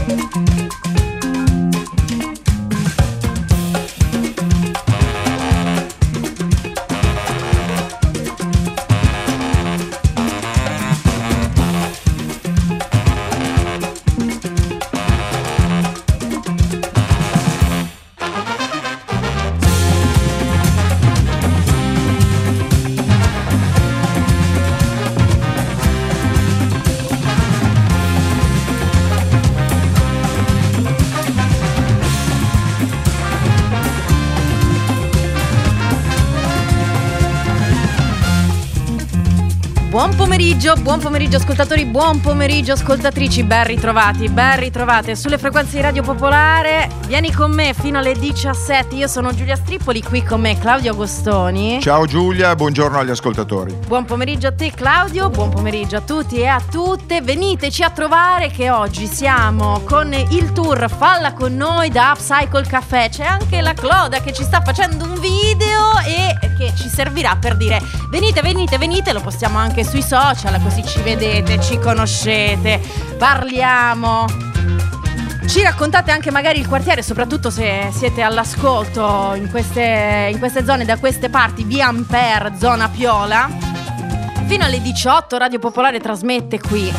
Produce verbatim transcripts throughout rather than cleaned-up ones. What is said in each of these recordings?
Buon pomeriggio, buon pomeriggio ascoltatori, buon pomeriggio ascoltatrici, ben ritrovati, ben ritrovate sulle frequenze di Radio Popolare. Vieni con me fino alle diciassette, io sono Giulia Strippoli, qui con me Claudio Agostoni. Ciao Giulia, buongiorno agli ascoltatori. Buon pomeriggio a te Claudio, buon pomeriggio a tutti e a tutte. Veniteci a trovare che oggi siamo con il tour Falla con noi da Upcycle Café. C'è anche la Cloda che ci sta facendo un video e che ci servirà per dire venite, venite, venite, lo postiamo anche sui social, così ci vedete, ci conoscete, parliamo, ci raccontate anche magari il quartiere, soprattutto se siete all'ascolto in queste, in queste zone, da queste parti, via Ampere, zona Piola. Fino alle diciotto Radio Popolare trasmette qui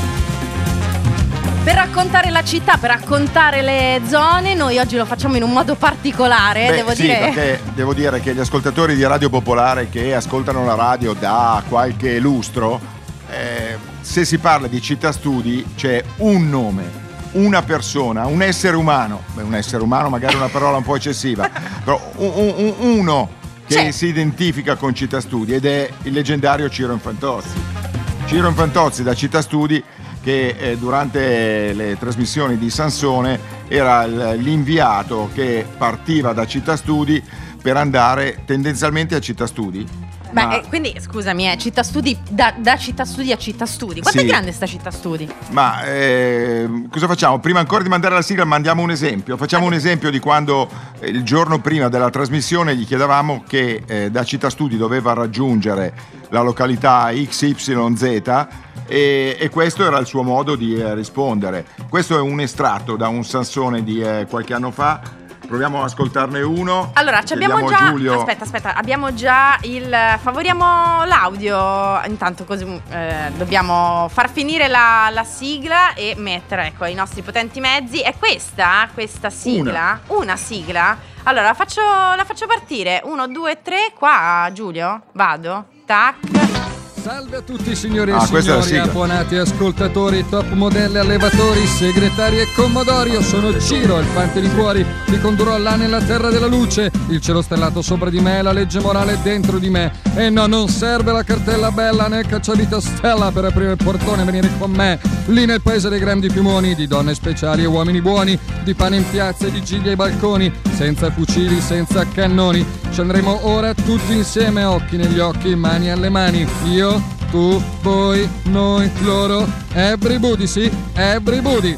per raccontare la città, per raccontare le zone. Noi oggi lo facciamo in un modo particolare. Beh, devo sì, dire perché devo dire che gli ascoltatori di Radio Popolare che ascoltano la radio da qualche lustro, eh, se si parla di città studi c'è un nome, una persona, un essere umano. Beh, un essere umano magari è una parola un po' eccessiva, però un, un, uno che c'è, si identifica con città studi, ed è il leggendario Ciro Infantozzi. Ciro Infantozzi da città studi, che eh, durante le trasmissioni di Sansone era l'inviato che partiva da città studi per andare tendenzialmente a città studi. Beh, ma, eh, quindi scusami, eh, città studi da, da città studi a città studi. Quanto sì, è grande sta città studi? Ma eh, cosa facciamo? Prima ancora di mandare la sigla mandiamo un esempio. Facciamo un esempio di quando eh, il giorno prima della trasmissione gli chiedevamo che eh, da città studi doveva raggiungere la località X Y Z. E, e questo era il suo modo di eh, rispondere. Questo è un estratto da un Sansone di eh, qualche anno fa. Proviamo ad ascoltarne uno. Allora, ci abbiamo già Giulio. Aspetta, aspetta, abbiamo già il favoriamo l'audio. Intanto così eh, dobbiamo far finire la, la sigla e mettere, ecco, i nostri potenti mezzi. È questa, questa sigla? Una, Una sigla. Allora, la faccio, la faccio partire. Uno, due, tre, qua, Giulio. Vado. Tac. Salve a tutti signori ah, e signori, abbonati ascoltatori, top modelle, allevatori, segretari e commodori. Io sono Ciro, il fante di cuori, vi condurrò là nella terra della luce. Il cielo stellato sopra di me, la legge morale dentro di me. E no, non serve la cartella bella né cacciavita stella per aprire il portone e venire con me. Lì nel paese dei grandi piumoni, di donne speciali e uomini buoni, di pane in piazza e di gigli ai balconi, senza fucili, senza cannoni. Ci andremo ora tutti insieme, occhi negli occhi, mani alle mani. Io, tu, voi, noi, loro, everybody, sì, everybody.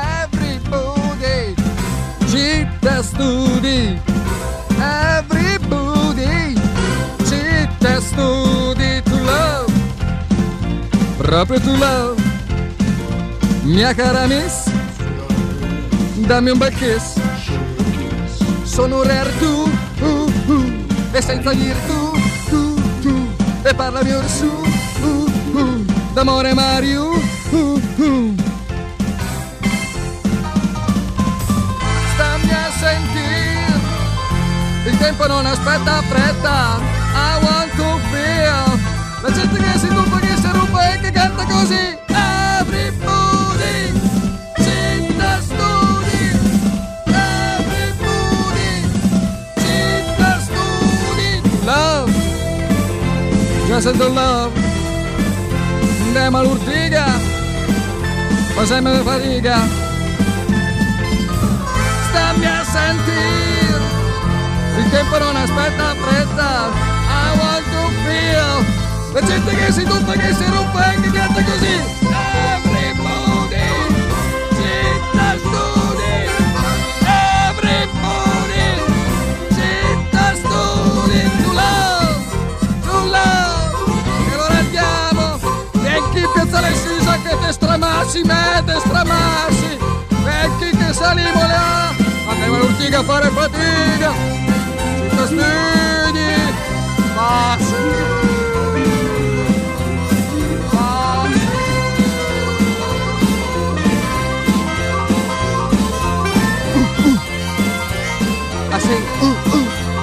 Everybody, città studi. Everybody, città studi. To love, proprio to love. Mia cara miss, dammi un bel kiss. Sono rare tu, uh, uh, e senza virtù, tu, tu, e parlami or su, uh, uh, d'amore Mario, uh, uh. Stammi a sentir, il tempo non aspetta fretta, I want to feel, la gente che si tuffa, che si ruba e che canta così, everybody, città studi, everybody, città studi, love, già sento love, andiamo all'Urtiga, fa sempre fatica, stammi a sentir, il tempo non aspetta fretta, I want to feel, la gente che si tuffa, che si rompe e che canta così, everybody, città studi, everybody, città studi, to love, to love, e allora andiamo, vecchi piazzale Sisa che te stramassi, me te stramassi, vecchi che fare fatica. Cittastudi, passi. Ah, sì. uh, uh.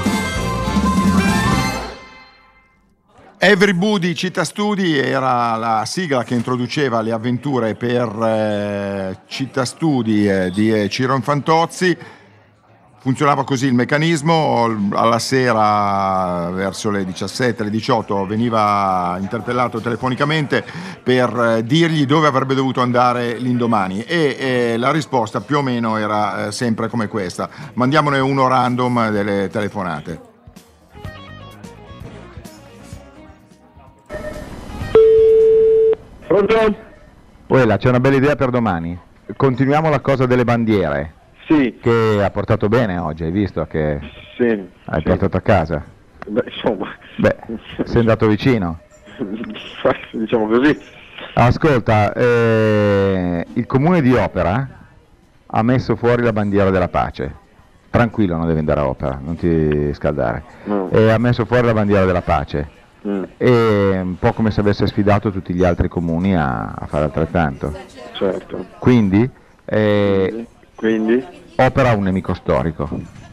Everybody Città Studi era la sigla che introduceva le avventure per eh, Città Studi eh, di eh, Ciro Infantozzi. Funzionava così il meccanismo: alla sera verso le diciassette, le diciotto veniva interpellato telefonicamente per eh, dirgli dove avrebbe dovuto andare l'indomani e eh, la risposta più o meno era eh, sempre come questa: mandiamone uno random delle telefonate. Pronto? Uela, c'è una bella idea per domani. Continuiamo la cosa delle bandiere. Sì. Che ha portato bene oggi, hai visto che Sì. hai sì. portato a casa? Beh, insomma. Beh, sei andato vicino. Diciamo così. Ascolta, eh, il comune di Opera ha messo fuori la bandiera della pace. Tranquillo, non devi andare a Opera, non ti scaldare. No. E ha messo fuori la bandiera della pace. Mm. E un po' come se avesse sfidato tutti gli altri comuni a, a fare altrettanto. Certo. Quindi, eh, Quindi? Opera ha un nemico storico,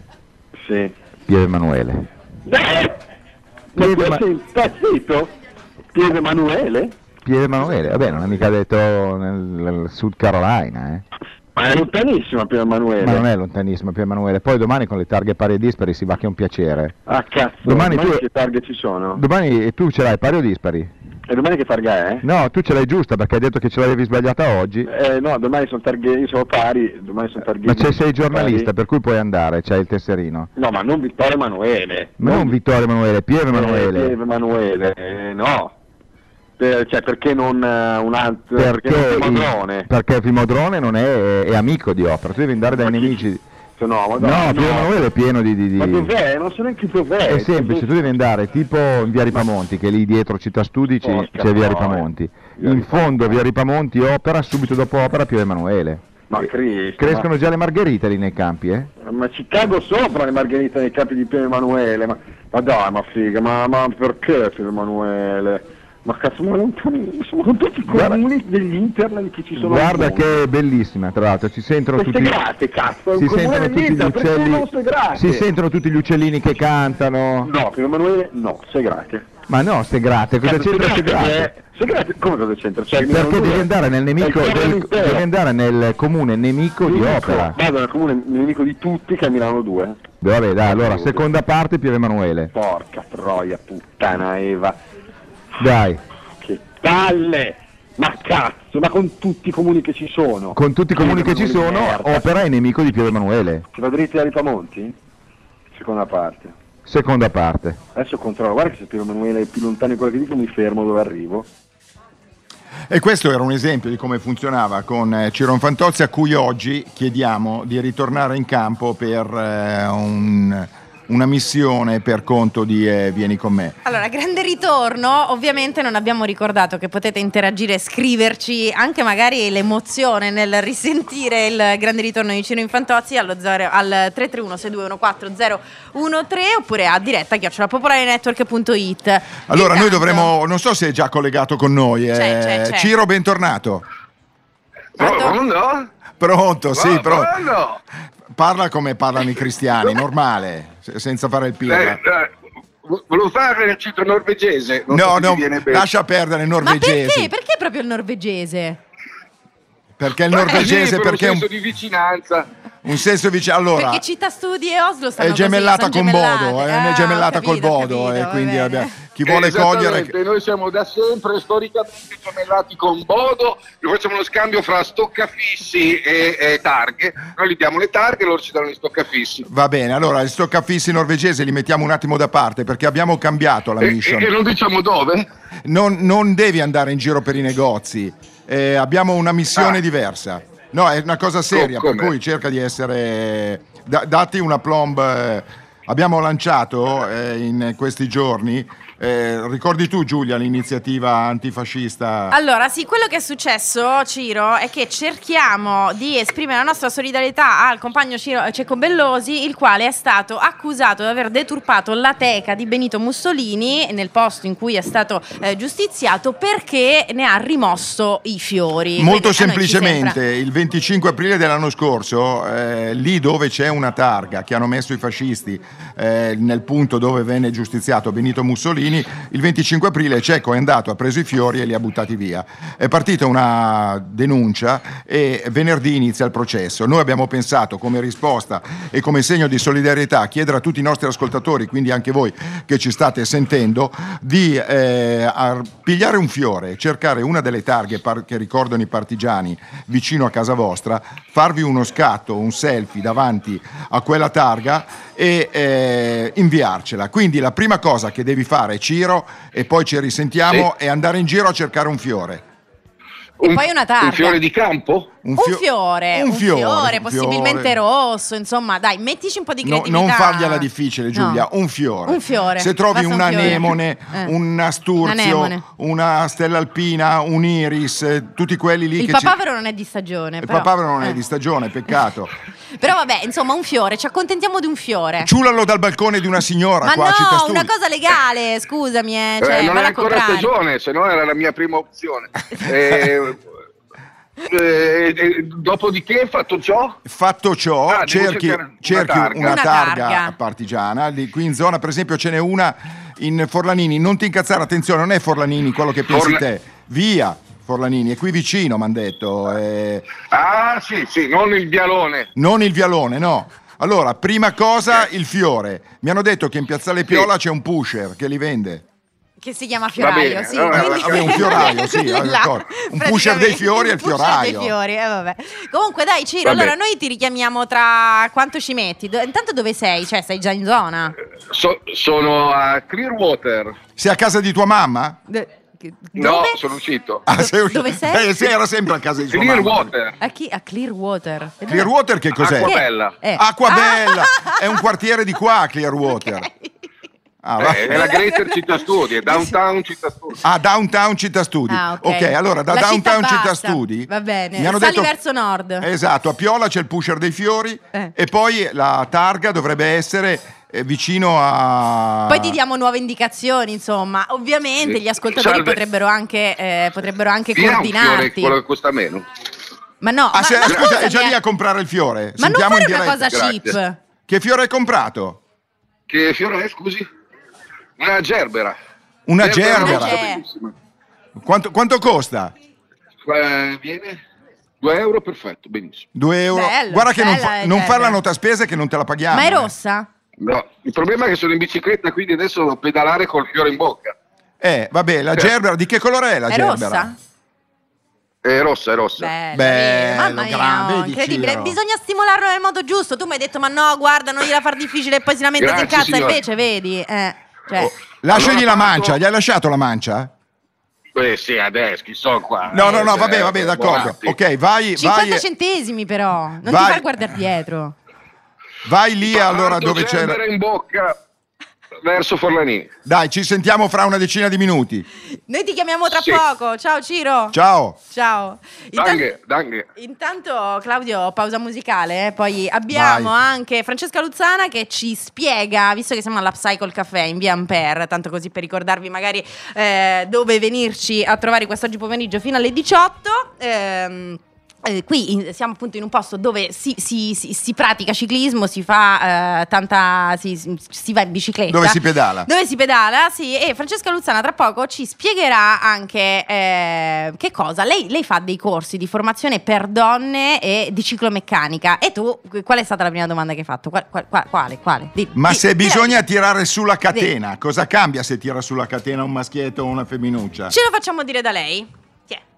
Sì. Pieve Emanuele. Eh! Ma Pieve tu Ma- sei impazzito? Pieve Emanuele? Pieve Emanuele, vabbè, non è mica detto nel, nel Sud Carolina, eh. Ma è lontanissima Pieve Emanuele. Ma non è lontanissimo Pieve Emanuele. Poi domani con le targhe pari e dispari si va che è un piacere. Ah cazzo, Domani domani, tu- che targhe ci sono? Domani tu ce l'hai pari o dispari? E domani che targa è? No, tu ce l'hai giusta perché hai detto che ce l'avevi sbagliata oggi. Eh no, domani sono targhe, io sono pari, domani sono targhe. Ma c'è, sei giornalista, per cui puoi andare, c'hai il tesserino. No, ma non Vittorio Emanuele. Ma non Vittorio Emanuele, Pieve Eh, Emanuele. Pieve Emanuele, eh, no. Per- cioè, perché non eh, un altro? Perché, non il, Timodrone? perché Timodrone non è, è amico di Opera, tu devi andare dai Ma chi- nemici. No, ma No, Pieve Emanuele è pieno di... di, di... Ma dov'è? Non so neanche dov'è. È semplice, tu devi andare tipo in via Ripamonti, che lì dietro Città Studi c'è, Porca c'è via troia. Ripamonti. Via In Ripamonti. fondo via Ripamonti Opera, subito dopo Opera Pieve Emanuele. Ma Cristo. Crescono già le margherite lì nei campi, eh? Ma, ma ci cago sopra le margherite nei capi di Pieve Emanuele. Ma, ma dai, ma figa, ma, ma perché Pieve Emanuele? Ma cazzo, ma lontanissimo, con tutti i Guarda- comuni degli internet che ci sono. Guarda al mondo. che è bellissima, tra l'altro, si sentono Queste tutti... grate, cazzo, è un Si comune sentono tutti gli dell'Inter, perché uccelli, non Segrate? si sentono tutti gli uccellini che cantano. No, Pieve Emanuele no, Segrate. Ma no, Segrate, cosa Cazzo, c'entra Segrate? Segrate? è- Segrate, come cosa c'entra? Cioè, Perché Milano devi due andare nel nemico, è il del, intero. devi andare nel comune nemico di Nemico. Opera. Vado nel comune nemico di tutti che è Milano due. Vabbè, dai, allora, seconda parte Pieve Emanuele. Porca troia, puttana Eva. Dai, Che palle! Ma cazzo, ma con tutti i comuni che ci sono. con tutti i comuni che ci sono, Merda. Opera è nemico di Pieve Emanuele. Si va dritti a Ripamonti? Seconda parte. Seconda parte. Adesso controllo, guarda che se Pieve Emanuele è più lontano di quello che dico mi fermo dove arrivo. E questo era un esempio di come funzionava con eh, Ciro Infantozzi, a cui oggi chiediamo di ritornare in campo per eh, un, una missione per conto di eh, Vieni con me. Allora, grande ritorno, ovviamente non abbiamo ricordato che potete interagire e scriverci anche magari l'emozione nel risentire il grande ritorno di Ciro Infantozzi allo zero, al tre tre uno sei due uno quattro zero uno tre oppure a diretta chiocciola popolarenetwork punto it. Allora, noi Intanto- dovremo, non so se è già collegato con noi, eh, C'è, c'è, c'è. Ciro, bentornato. Pronto? Pronto, sì, No, pronto. pronto. Parla come parlano i cristiani, normale, se- senza fare il pirla. Eh, eh, volevo fare il cito norvegese. Non so No, se no, ti viene bene. lascia perdere il Ma norvegese. perché? Perché proprio il norvegese? Perché il Ma norvegese, sì, per perché è un un, senso di vicinanza. un senso vicino. Allora, Perché Città Studi e Oslo stanno è gemellata così, con sono Bodo, gemellate. è Ah, una gemellata ho capito, col ho Bodo, capito, e va quindi bene. abbiamo- chi vuole cogliere... Esattamente, noi siamo da sempre storicamente gemellati con Bodo, noi facciamo uno scambio fra stoccafissi e, e targhe, noi gli diamo le targhe e loro ci danno gli stoccafissi. Va bene, allora, gli stoccafissi norvegesi li mettiamo un attimo da parte perché abbiamo cambiato la E, mission. e- e non diciamo dove? Non, non devi andare in giro per i negozi, eh, abbiamo una missione Ah. diversa. No, è una cosa seria, Co- per come? cui cerca di essere... da- dati una plomb... eh, abbiamo lanciato eh, in questi giorni Eh, ricordi tu, Giulia, l'iniziativa antifascista? Allora, sì, quello che è successo, Ciro, è che cerchiamo di esprimere la nostra solidarietà al compagno Ciro Cecco Bellosi, il quale è stato accusato di aver deturpato la teca di Benito Mussolini nel posto in cui è stato eh, giustiziato, perché ne ha rimosso i fiori. Molto Quindi, semplicemente, il venticinque aprile dell'anno scorso, eh, lì dove c'è una targa che hanno messo i fascisti eh, nel punto dove venne giustiziato Benito Mussolini, il venticinque aprile Cecco è andato, ha preso i fiori e li ha buttati via. È partita una denuncia e venerdì inizia il processo. Noi abbiamo pensato, come risposta e come segno di solidarietà, chiedere a tutti i nostri ascoltatori, quindi anche voi che ci state sentendo, di eh, pigliare un fiore, cercare una delle targhe par- che ricordano i partigiani vicino a casa vostra, farvi uno scatto, un selfie davanti a quella targa e eh, inviarcela. Quindi la prima cosa che devi fare, Ciro, e poi ci risentiamo, sì, è andare in giro a cercare un fiore. E un, poi una targa. Un fiore di campo? Un, fio- un fiore, un fiore, un fiore un possibilmente fiore. rosso, insomma, dai, mettici un po' di creatività. No, non fargliela difficile, Giulia, no. un fiore. Un fiore. Se trovi Basta un un anemone, eh. un asturzio, una stella alpina, un iris, eh, tutti quelli lì il che papavero ci... non è di stagione. Il però. papavero non eh. è di stagione, peccato. Però vabbè, insomma, un fiore, ci accontentiamo di un fiore. Ciulalo dal balcone di una signora. Ma qua, no, Città Studi. una cosa legale, scusami, eh, cioè, eh, non è valla a ancora comprare. stagione, se no era la mia prima opzione. eh, Eh, eh, dopodiché, fatto ciò, fatto ciò ah, cerchi, una cerchi targa. una, Una targa, targa. partigiana. Lì, qui in zona, per esempio, ce n'è una in Forlanini. Non ti incazzare, attenzione, non è Forlanini quello che pensi Forla- te. Via Forlanini, è qui vicino, mi hanno detto. Eh, ah sì, sì, non il vialone. non il vialone, no. Allora, prima cosa, il fiore. Mi hanno detto che in Piazzale Piola c'è un pusher che li vende. Che si chiama fioraio, bene, sì. no, quindi... vabbè, un fioraio, sì, Là, d'accordo. Un pusher dei fiori e il un pusher fioraio. dei fiori, eh, vabbè. Comunque dai, Ciro, Vabbè. allora noi ti richiamiamo tra quanto ci metti? Do- intanto dove sei? Cioè, sei già in zona? So- sono a Clearwater. Sei a casa di tua mamma? Do- No, dove? sono uscito. Ah, sei uscito? Dove sei? Eh, sì, era sempre a casa di tua mamma. Clearwater. A, chi? A Clearwater. E dov'è? Clearwater che cos'è? Acqua Che? Bella. Eh. Acquabella, Ah! è un quartiere di qua, Clearwater. Ok. Ah, va. Eh, è la Greater Città Studi, è Downtown Città Studi. Ah, Downtown Città Studi. Ah, ok. allora da La Downtown città Città bassa. Studi Va bene. mi hanno Sali detto verso nord. Esatto, a Piola c'è il pusher dei fiori Eh. e poi la targa dovrebbe essere eh, vicino a Poi ti diamo nuove indicazioni, insomma. Ovviamente Sì. gli ascoltatori Salve. potrebbero anche, eh, potrebbero anche Via un fiore, coordinarti. quello che costa meno. Ma no, Ah, ma, se- ma scusa, scusami, è già lì eh. a comprare il fiore. Ma non Sentiamo fare in una diretta. cosa Grazie. cheap. Che fiore hai comprato? Che fiore è, scusi? Una gerbera. Una Una gerbera. ge- bellissima. Quanto, quanto costa? Eh, viene due euro, perfetto, benissimo. due euro. Bello, Guarda che non, bella fa, la non gerbera. fare la nota spese che non te la paghiamo. Ma è eh. rossa? No, il problema è che sono in bicicletta, quindi adesso devo pedalare col fiore in bocca. Eh, vabbè, la Certo. gerbera, di che colore è la È gerbera? rossa? È rossa, è rossa. Bella, Bello, vedi? Mamma mia, grande, oh, vedi, incredibile. Ciro. Bisogna stimolarlo nel modo giusto. Tu mi hai detto, ma no, guarda, non gliela far difficile e poi si lamenta, si Grazie, incazza. signora. Invece, vedi, eh, cioè, Oh, Lasciagli allora la mancia, parto- gli hai lasciato la mancia? Eh sì, adesso, chi so qua. No, no, no, Eh, vabbè, vabbè, eh, d'accordo. buonatti. Ok, vai, cinquanta vai, centesimi però. Non Vai. ti far guardare dietro. vai lì allora Parto dove c'è. gerbera in bocca verso Forlanini. Dai, ci sentiamo fra una decina di minuti. Noi ti chiamiamo tra Sì. poco. Ciao Ciro. Ciao. Ciao. Intan- Danghe, danghe. Intanto Claudio, pausa musicale, eh? Poi abbiamo Vai. anche Francesca Luzzana che ci spiega, visto che siamo all'Upcycle Café in via Ampere, tanto così per ricordarvi magari eh, dove venirci a trovare quest'oggi pomeriggio fino alle diciotto. ehm, Eh, qui in- siamo appunto in un posto dove si, si- si- si pratica ciclismo, si fa eh, tanta si, si- si va in bicicletta, Dove si pedala. dove si pedala, sì. E Francesca Luzzana tra poco ci spiegherà anche eh, che cosa lei, lei fa dei corsi di formazione per donne e di ciclomeccanica. E tu, qual è stata la prima domanda che hai fatto? Qual- qual- qual- quale? quale? Di- Ma di- se di- bisogna tirare sulla catena, cosa cambia se tira sulla catena un maschietto o una femminuccia? ce lo facciamo dire da lei. Chi è?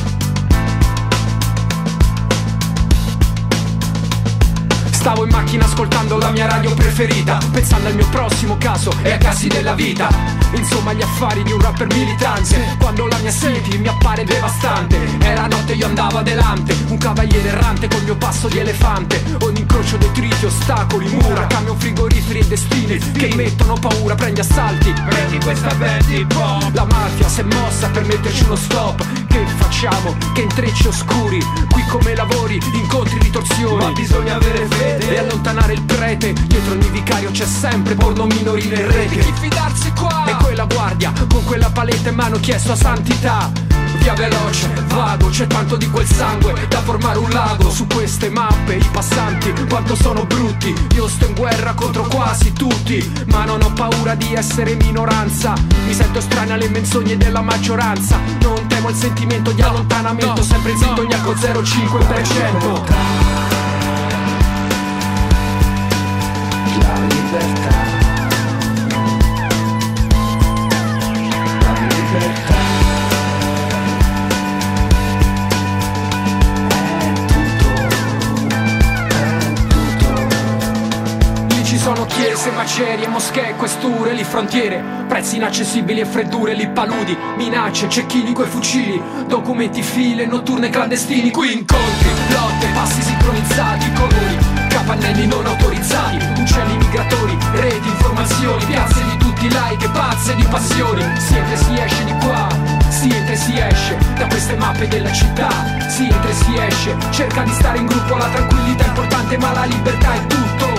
Stavo in macchina ascoltando la mia radio preferita, pensando al mio prossimo caso e a casi della vita. Insomma gli affari di un rapper militante, quando la mia city mi appare devastante. Era notte, io andavo adelante, un cavaliere errante col mio passo di elefante. Ogni incrocio detriti, ostacoli, mura, camion, frigoriferi e destini che mettono paura, prendi assalti. Prendi questa Betty Pop. La mafia si è mossa per metterci uno stop. Che facciamo? Che intrecci oscuri, qui come lavori, incontri, ritorsioni. Ma bisogna avere fede e allontanare il prete. Dietro ogni vicario c'è sempre porno minorile in rete. Chi fidarsi qua? E quella guardia con quella paletta in mano chiesto a santità. Via veloce, vago, c'è tanto di quel sangue da formare un lago. Su queste mappe i passanti quanto sono brutti. Io sto in guerra contro quasi tutti, ma non ho paura di essere minoranza. Mi sento strana alle menzogne della maggioranza. Non temo il sentimento di allontanamento, no, sempre in sintonia con zero virgola cinque per cento. La libertà, la libertà. Sono chiese, macerie, moschee, questure, lì frontiere, prezzi inaccessibili e freddure, lì paludi, minacce, cecchini coi fucili, documenti, file, notturne clandestini, qui incontri, lotte, passi sincronizzati, colori, capannelli non autorizzati, uccelli migratori, reti, informazioni, piazze di tutti i like, pazze di passioni, si entra e si esce di qua, si entra e si esce da queste mappe della città, si entra e si esce, cerca di stare in gruppo, la tranquillità è importante ma la libertà è tutto.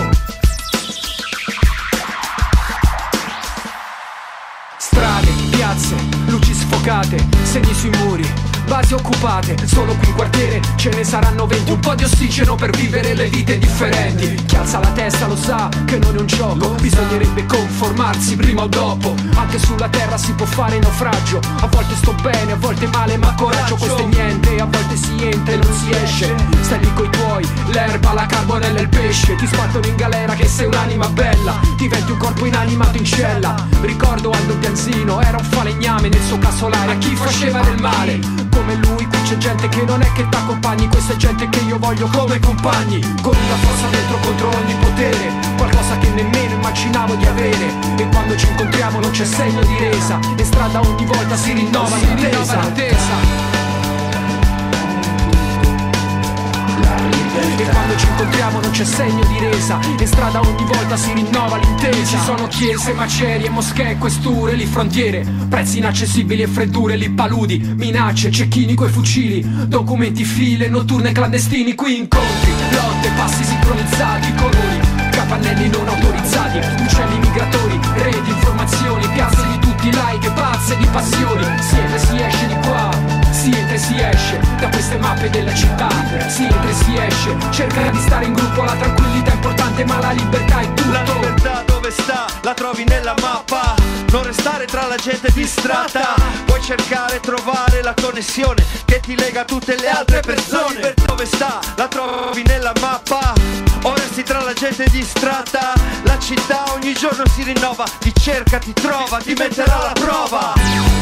Strade, piazze, luci sfocate, segni sui muri, basi occupate, solo qui in quartiere ce ne saranno venti. Un po' di ossigeno per vivere le vite differenti. Chi alza la testa lo sa che non è un gioco, bisognerebbe conformarsi prima o dopo. Anche sulla terra si può fare naufragio, a volte sto bene, a volte male, ma coraggio. Questo è niente, a volte si entra e non si esce. Stai lì coi tuoi, l'erba, la carbonella e il pesce. Ti spartono in galera che sei un'anima bella, diventi un corpo inanimato in cella. Ricordo Aldo Pianzino, era un falegname nel suo casolare, a chi faceva del male. Come lui qui c'è gente che non è che t'accompagni, questa è gente che io voglio come compagni, con una forza dentro contro ogni potere, qualcosa che nemmeno immaginavo di avere. E quando ci incontriamo non c'è segno di resa, e strada ogni volta si rinnova l'intesa. E quando ci incontriamo non c'è segno di resa, e strada ogni volta si rinnova l'intesa. Ci sono chiese, macerie, moschee, questure, lì frontiere, prezzi inaccessibili e freddure, lì paludi, minacce, cecchini coi fucili, documenti, file, notturne clandestini, qui incontri, lotte, passi sincronizzati, colori, capannelli non autorizzati, uccelli migratori, reti, informazioni, piazze di tutti i like, pazze di passioni. Si entra e si esce di qua, si entra e si esce da queste mappe della città, si entra e si esce, cerca di stare in gruppo, la tranquillità è importante ma la libertà è tutto. La libertà dove sta? La trovi nella mappa, non restare tra la gente distratta, puoi cercare e trovare la connessione che ti lega a tutte le altre persone. La libertà dove sta? La trovi nella mappa, o resti tra la gente distratta, la città ogni giorno si rinnova, ti cerca, ti trova, ti metterà alla prova.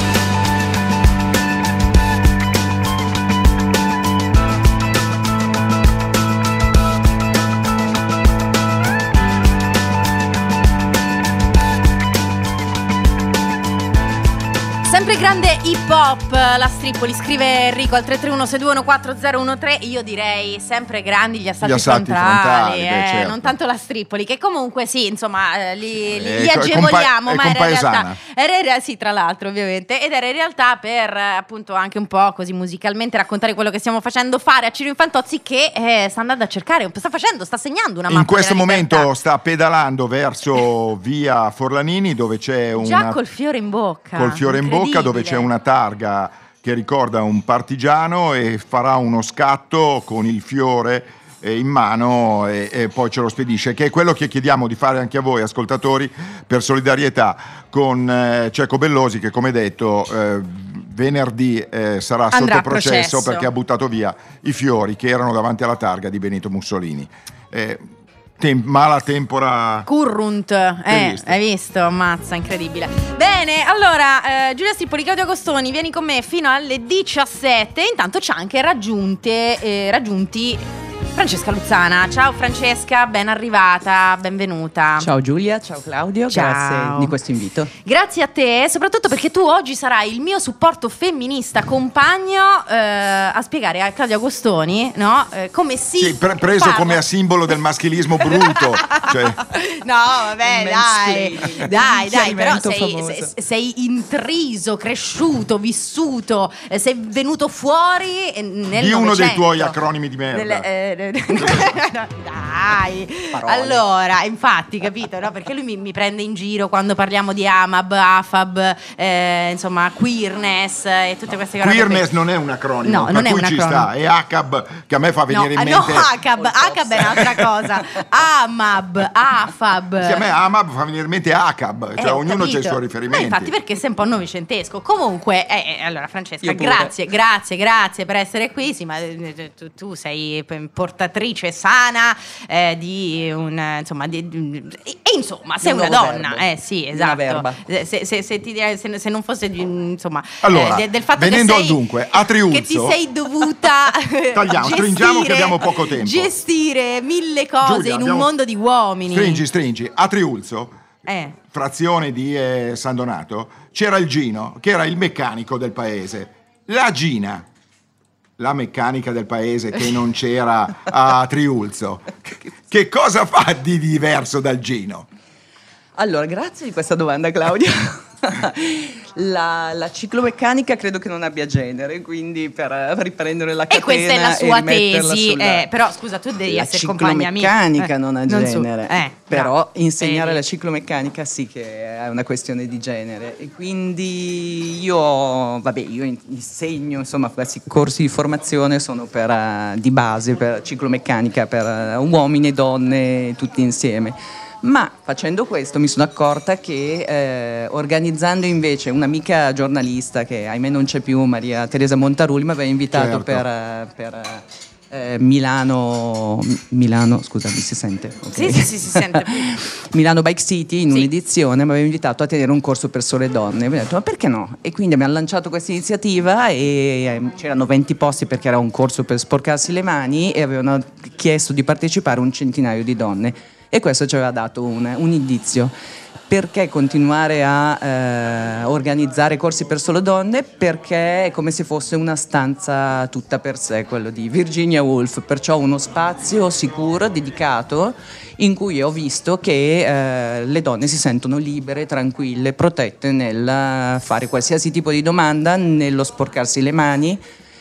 Sempre grande hip hop, la Stripoli, scrive Enrico al tre tre uno sei due uno quattro zero uno tre. Io direi sempre grandi gli assalti, gli assalti frontali, frontali, eh, beh, certo. Non tanto la Stripoli, che comunque sì, insomma, li, li, Eh, li co- agevoliamo, compa- ma è era in realtà, compaesana. era in realtà, sì, tra l'altro ovviamente, ed era in realtà per eh, appunto anche un po' così musicalmente raccontare quello che stiamo facendo fare a Ciro Infantozzi, che eh, sta andando a cercare, sta facendo, sta segnando una mappa In questo della momento libertà. sta pedalando verso via Forlanini, dove c'è una Già col fiore in bocca, col fiore in bocca, dove incredibile. c'è una targa che ricorda un partigiano, e farà uno scatto con il fiore eh, in mano e, e poi ce lo spedisce, che è quello che chiediamo di fare anche a voi ascoltatori, per solidarietà con eh, Cecco Bellosi, che come detto eh, venerdì eh, sarà Andrà sotto a processo, processo. perché ha buttato via i fiori che erano davanti alla targa di Benito Mussolini. Eh, Tem- mala tempora Currunt, Hai eh, visto? hai visto? Ammazza, incredibile. Bene, allora, eh, Giulia Stripoli, Claudio Agostoni, vieni con me fino alle diciassette. Intanto ci ha anche raggiunte, eh, raggiunti Francesca Luzzana. Ciao Francesca, ben arrivata, benvenuta. Ciao Giulia, ciao Claudio, Ciao. grazie di questo invito. Grazie a te, soprattutto perché tu oggi sarai il mio supporto femminista compagno eh, a spiegare a Claudio Agostoni, no? Eh, come si Sì, pre- preso parla. come a simbolo del maschilismo bruto. Cioè, No, vabbè, Il dai, mansplaining. dai, dai, però Chiarimento sei, famoso. sei, sei intriso, cresciuto, vissuto, eh, sei venuto fuori eh, nel di uno dei Novecento. tuoi acronimi di merda. Nel- eh, dai, Parole. allora, infatti, capito, no? Perché lui mi, mi prende in giro quando parliamo di AMAB, AFAB, eh, insomma, queerness e tutte queste cose. Queerness non è un acronimo, No, per non è cui un ci acronimo. sta. E A C A B, che a me fa venire no, in ah, mente. no, ACAB, ACAB è un'altra cosa. AMAB, AFAB. Sì, a me A M A B fa venire in mente A C A B, cioè Eh, ho ognuno c'ha i capito. suoi riferimenti. Ma infatti perché sei un po' novecentesco. Comunque, eh, eh, allora Francesca, Io pure. grazie, grazie, grazie per essere qui. Sì, ma eh, tu, tu sei p- portatrice sana eh, di un eh, insomma di, di- e, e insomma sei un una nuovo donna. verbo. Eh sì, Una esatto. verba. Se, se- se- se ti direi- se, se non fosse di, insomma Allora, eh, de- del fatto venendo che al sei, dunque, a Triulzo- che ti sei dovuta Tagliamo, stringiamo che abbiamo poco tempo. Gestire mille cose Giulia, in un abbiamo- mondo di uomini. Stringi, stringi. A Triulzo, Eh. frazione di eh, San Donato, c'era il Gino, che era il meccanico del paese. La Gina, la meccanica del paese che non c'era a Triulzo, che cosa fa di diverso dal Gino? Allora, grazie di questa domanda Claudio. La, la ciclomeccanica credo che non abbia genere, quindi per eh, riprendere la E catena questa è la sua rimetterla tesi, sulla- eh, però scusa, tu devi la essere compagna mia. ciclomeccanica Eh, non ha non su- genere, eh, però no, insegnare vedi. la ciclomeccanica sì che è una questione di genere e quindi io, vabbè, io in- insegno, insomma, questi corsi di formazione sono per, eh, di base per ciclomeccanica per eh, uomini e donne tutti insieme. Ma facendo questo mi sono accorta che eh, organizzando invece un'amica giornalista che ahimè non c'è più, Maria Teresa Montarulli, mi aveva invitato Certo. per, eh, per eh, Milano, Milano, scusa, mi si sente? Ok. Sì, sì, sì, si sente. Milano Bike City in Sì. un'edizione mi aveva invitato a tenere un corso per sole donne e mi ho detto ma perché no? E quindi abbiamo lanciato questa iniziativa e eh, c'erano venti posti perché era un corso per sporcarsi le mani e avevano chiesto di partecipare un centinaio di donne e questo ci aveva dato un, un indizio. Perché continuare a eh, organizzare corsi per solo donne? Perché è come se fosse una stanza tutta per sé, quello di Virginia Woolf, perciò uno spazio sicuro, dedicato, in cui ho visto che eh, le donne si sentono libere, tranquille, protette nel fare qualsiasi tipo di domanda, nello sporcarsi le mani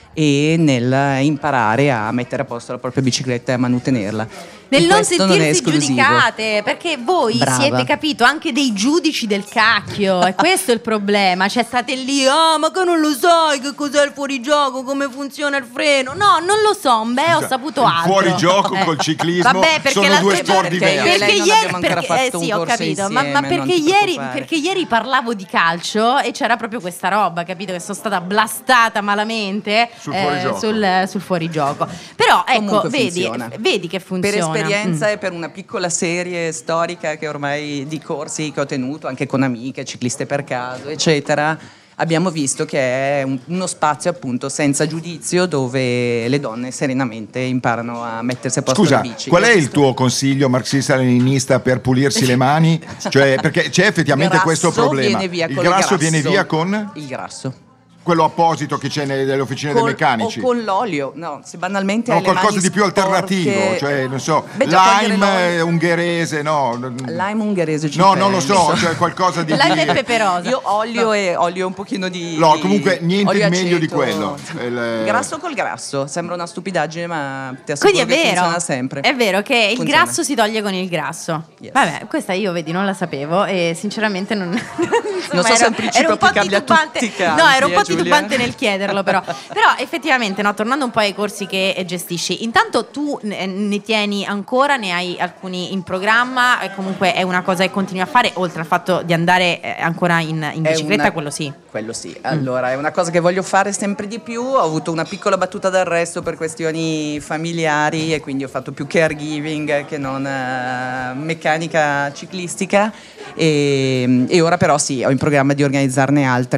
e nel imparare a mettere a posto la propria bicicletta e a manutenerla. Nel E non questo non è sentirsi esclusivo. giudicate, perché voi Brava. siete, capito, anche dei giudici del cacchio, e questo è il problema. Cioè state lì, ah, ma che non lo sai che cos'è il fuorigioco, come funziona il freno. No, non lo so, beh, ho saputo il altro. fuorigioco Eh. col ciclismo Vabbè, perché sono l'altro due sport giorno- diversi. Perché Perché non ieri, abbiamo ancora perché, eh, fatto sì, un ho corso capito, ma, ma insieme, non perché, ti ieri, preoccupare. perché ieri parlavo di calcio e c'era proprio questa roba, capito, che sono stata blastata malamente Sul eh, fuorigioco. sul, sul fuorigioco. Però ecco, Comunque vedi, funziona. vedi che funziona. Per esperienza Mm. e per una piccola serie storica che ormai di corsi che ho tenuto anche con amiche, cicliste per caso, eccetera, abbiamo visto che è un- uno spazio appunto senza giudizio dove le donne serenamente imparano a mettersi a posto Scusa, la bici. qual è il tuo consiglio marxista-leninista per pulirsi le mani? Cioè, perché c'è effettivamente Il questo grasso problema. viene via Il col grasso viene via con il grasso. quello apposito che c'è nelle, nelle officine Col- dei meccanici. O con l'olio, no, se banalmente No, hai le qualcosa mani di più sporche- alternativo, cioè non so, Beh, già togliere lime l'olio. eh, ungherese, no. Lime ungherese ci No, non lo so, penso. cioè qualcosa di Lime di- e peperosa. Io olio e olio un pochino di No, di- comunque niente olio di meglio di aceto. quello. Il- Grasso col grasso, sembra una stupidaggine, ma ti assicuro Quindi è che vero, funziona sempre. è vero che il Funziona. grasso si toglie con il grasso. Yes. Vabbè, questa io vedi non la sapevo e sinceramente non, insomma, Non so se è un ero- principio ero un po' applicabile a titubante. tutti i campi, No, ero un po' eh, Giulia? titubante nel chiederlo però. Però effettivamente, no, tornando un po' ai corsi che eh, gestisci, intanto tu ne, ne tieni ancora, ne hai alcuni in programma e comunque è una cosa che continui a fare oltre al fatto di andare eh, ancora in, in È bicicletta, una- quello sì. Quello sì, allora è una cosa che voglio fare sempre di più, ho avuto una piccola battuta d'arresto per questioni familiari e quindi ho fatto più caregiving che non eh, meccanica ciclistica e, e ora però sì, ho in programma di organizzarne altri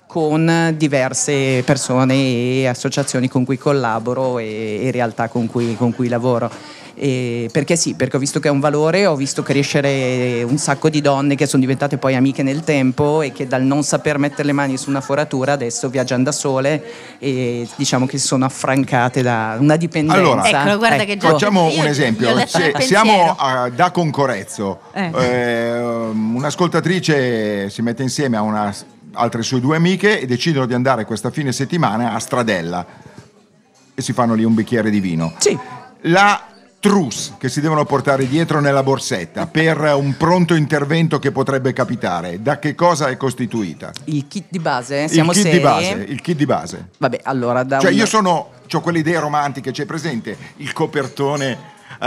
con diverse persone e associazioni con cui collaboro e, e realtà con cui, con cui lavoro. E perché sì, perché ho visto che è un valore, ho visto crescere un sacco di donne che sono diventate poi amiche nel tempo e che dal non saper mettere le mani su una foratura adesso viaggiano da sole e diciamo che si sono affrancate da una dipendenza. Allora, Eccolo, guarda ecco. che già facciamo io- un io esempio. ho letto nel Se pensiero. siamo a- da Concorrezzo, Eh. eh, un'ascoltatrice si mette insieme a una, altre sue due amiche e decidono di andare questa fine settimana a Stradella e si fanno lì un bicchiere di vino. Sì. La trousse che si devono portare dietro nella borsetta per un pronto intervento che potrebbe capitare, da che cosa è costituita? Il kit di base, siamo il kit seri. di base, il kit di base. Vabbè, allora da Cioè un- io sono, ho quelle idee romantiche, c'è presente il copertone,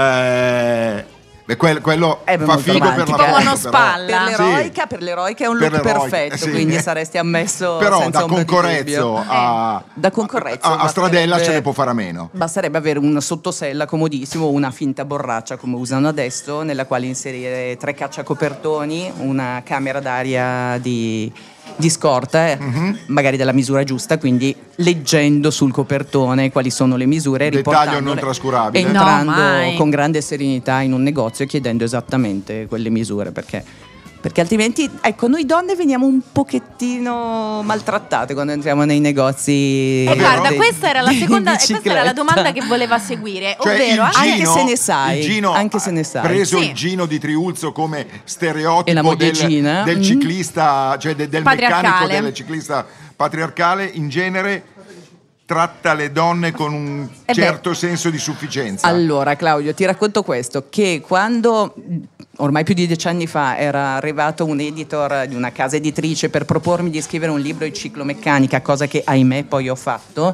eh, beh, quel- quello Eh, beh, fa molto figo per la romantica. Tipo foto, monospalla. però. Per l'eroica, per l'eroica è un Per look l'eroica, perfetto, sì. quindi saresti ammesso Però senza da ombra di Concorrezzo dubbio. a, Da Concorrezzo a, a Stradella basterebbe- ce ne può fare a meno. Basterebbe avere una sottosella comodissimo, una finta borraccia come usano adesso, nella quale inserire tre cacciacopertoni, una camera d'aria di, di scorta, eh, Mhm. magari della misura giusta, quindi leggendo sul copertone quali sono le misure, Dettaglio riportandole non trascurabile. e entrando No, mai. con grande serenità in un negozio e chiedendo esattamente quelle misure, perché perché altrimenti, ecco, noi donne veniamo un pochettino maltrattate quando entriamo nei negozi. E È vero? guarda, dei- questa era la di seconda, e questa era la bicicletta. domanda che voleva seguire, Cioè, ovvero il anche- Anche se ne sai, il Gino anche se ne ha sai. preso Sì. il Gino di Triulzo come E la stereotipo del, mogliegina. del Mm. ciclista, cioè de- del meccanico Patriarcale. del ciclista patriarcale, in genere tratta le donne con un Eh beh. certo senso di sufficienza. Allora, Claudio, ti racconto questo, che quando ormai più di dieci anni fa era arrivato un editor di una casa editrice per propormi di scrivere un libro di ciclomeccanica, cosa che ahimè poi ho fatto,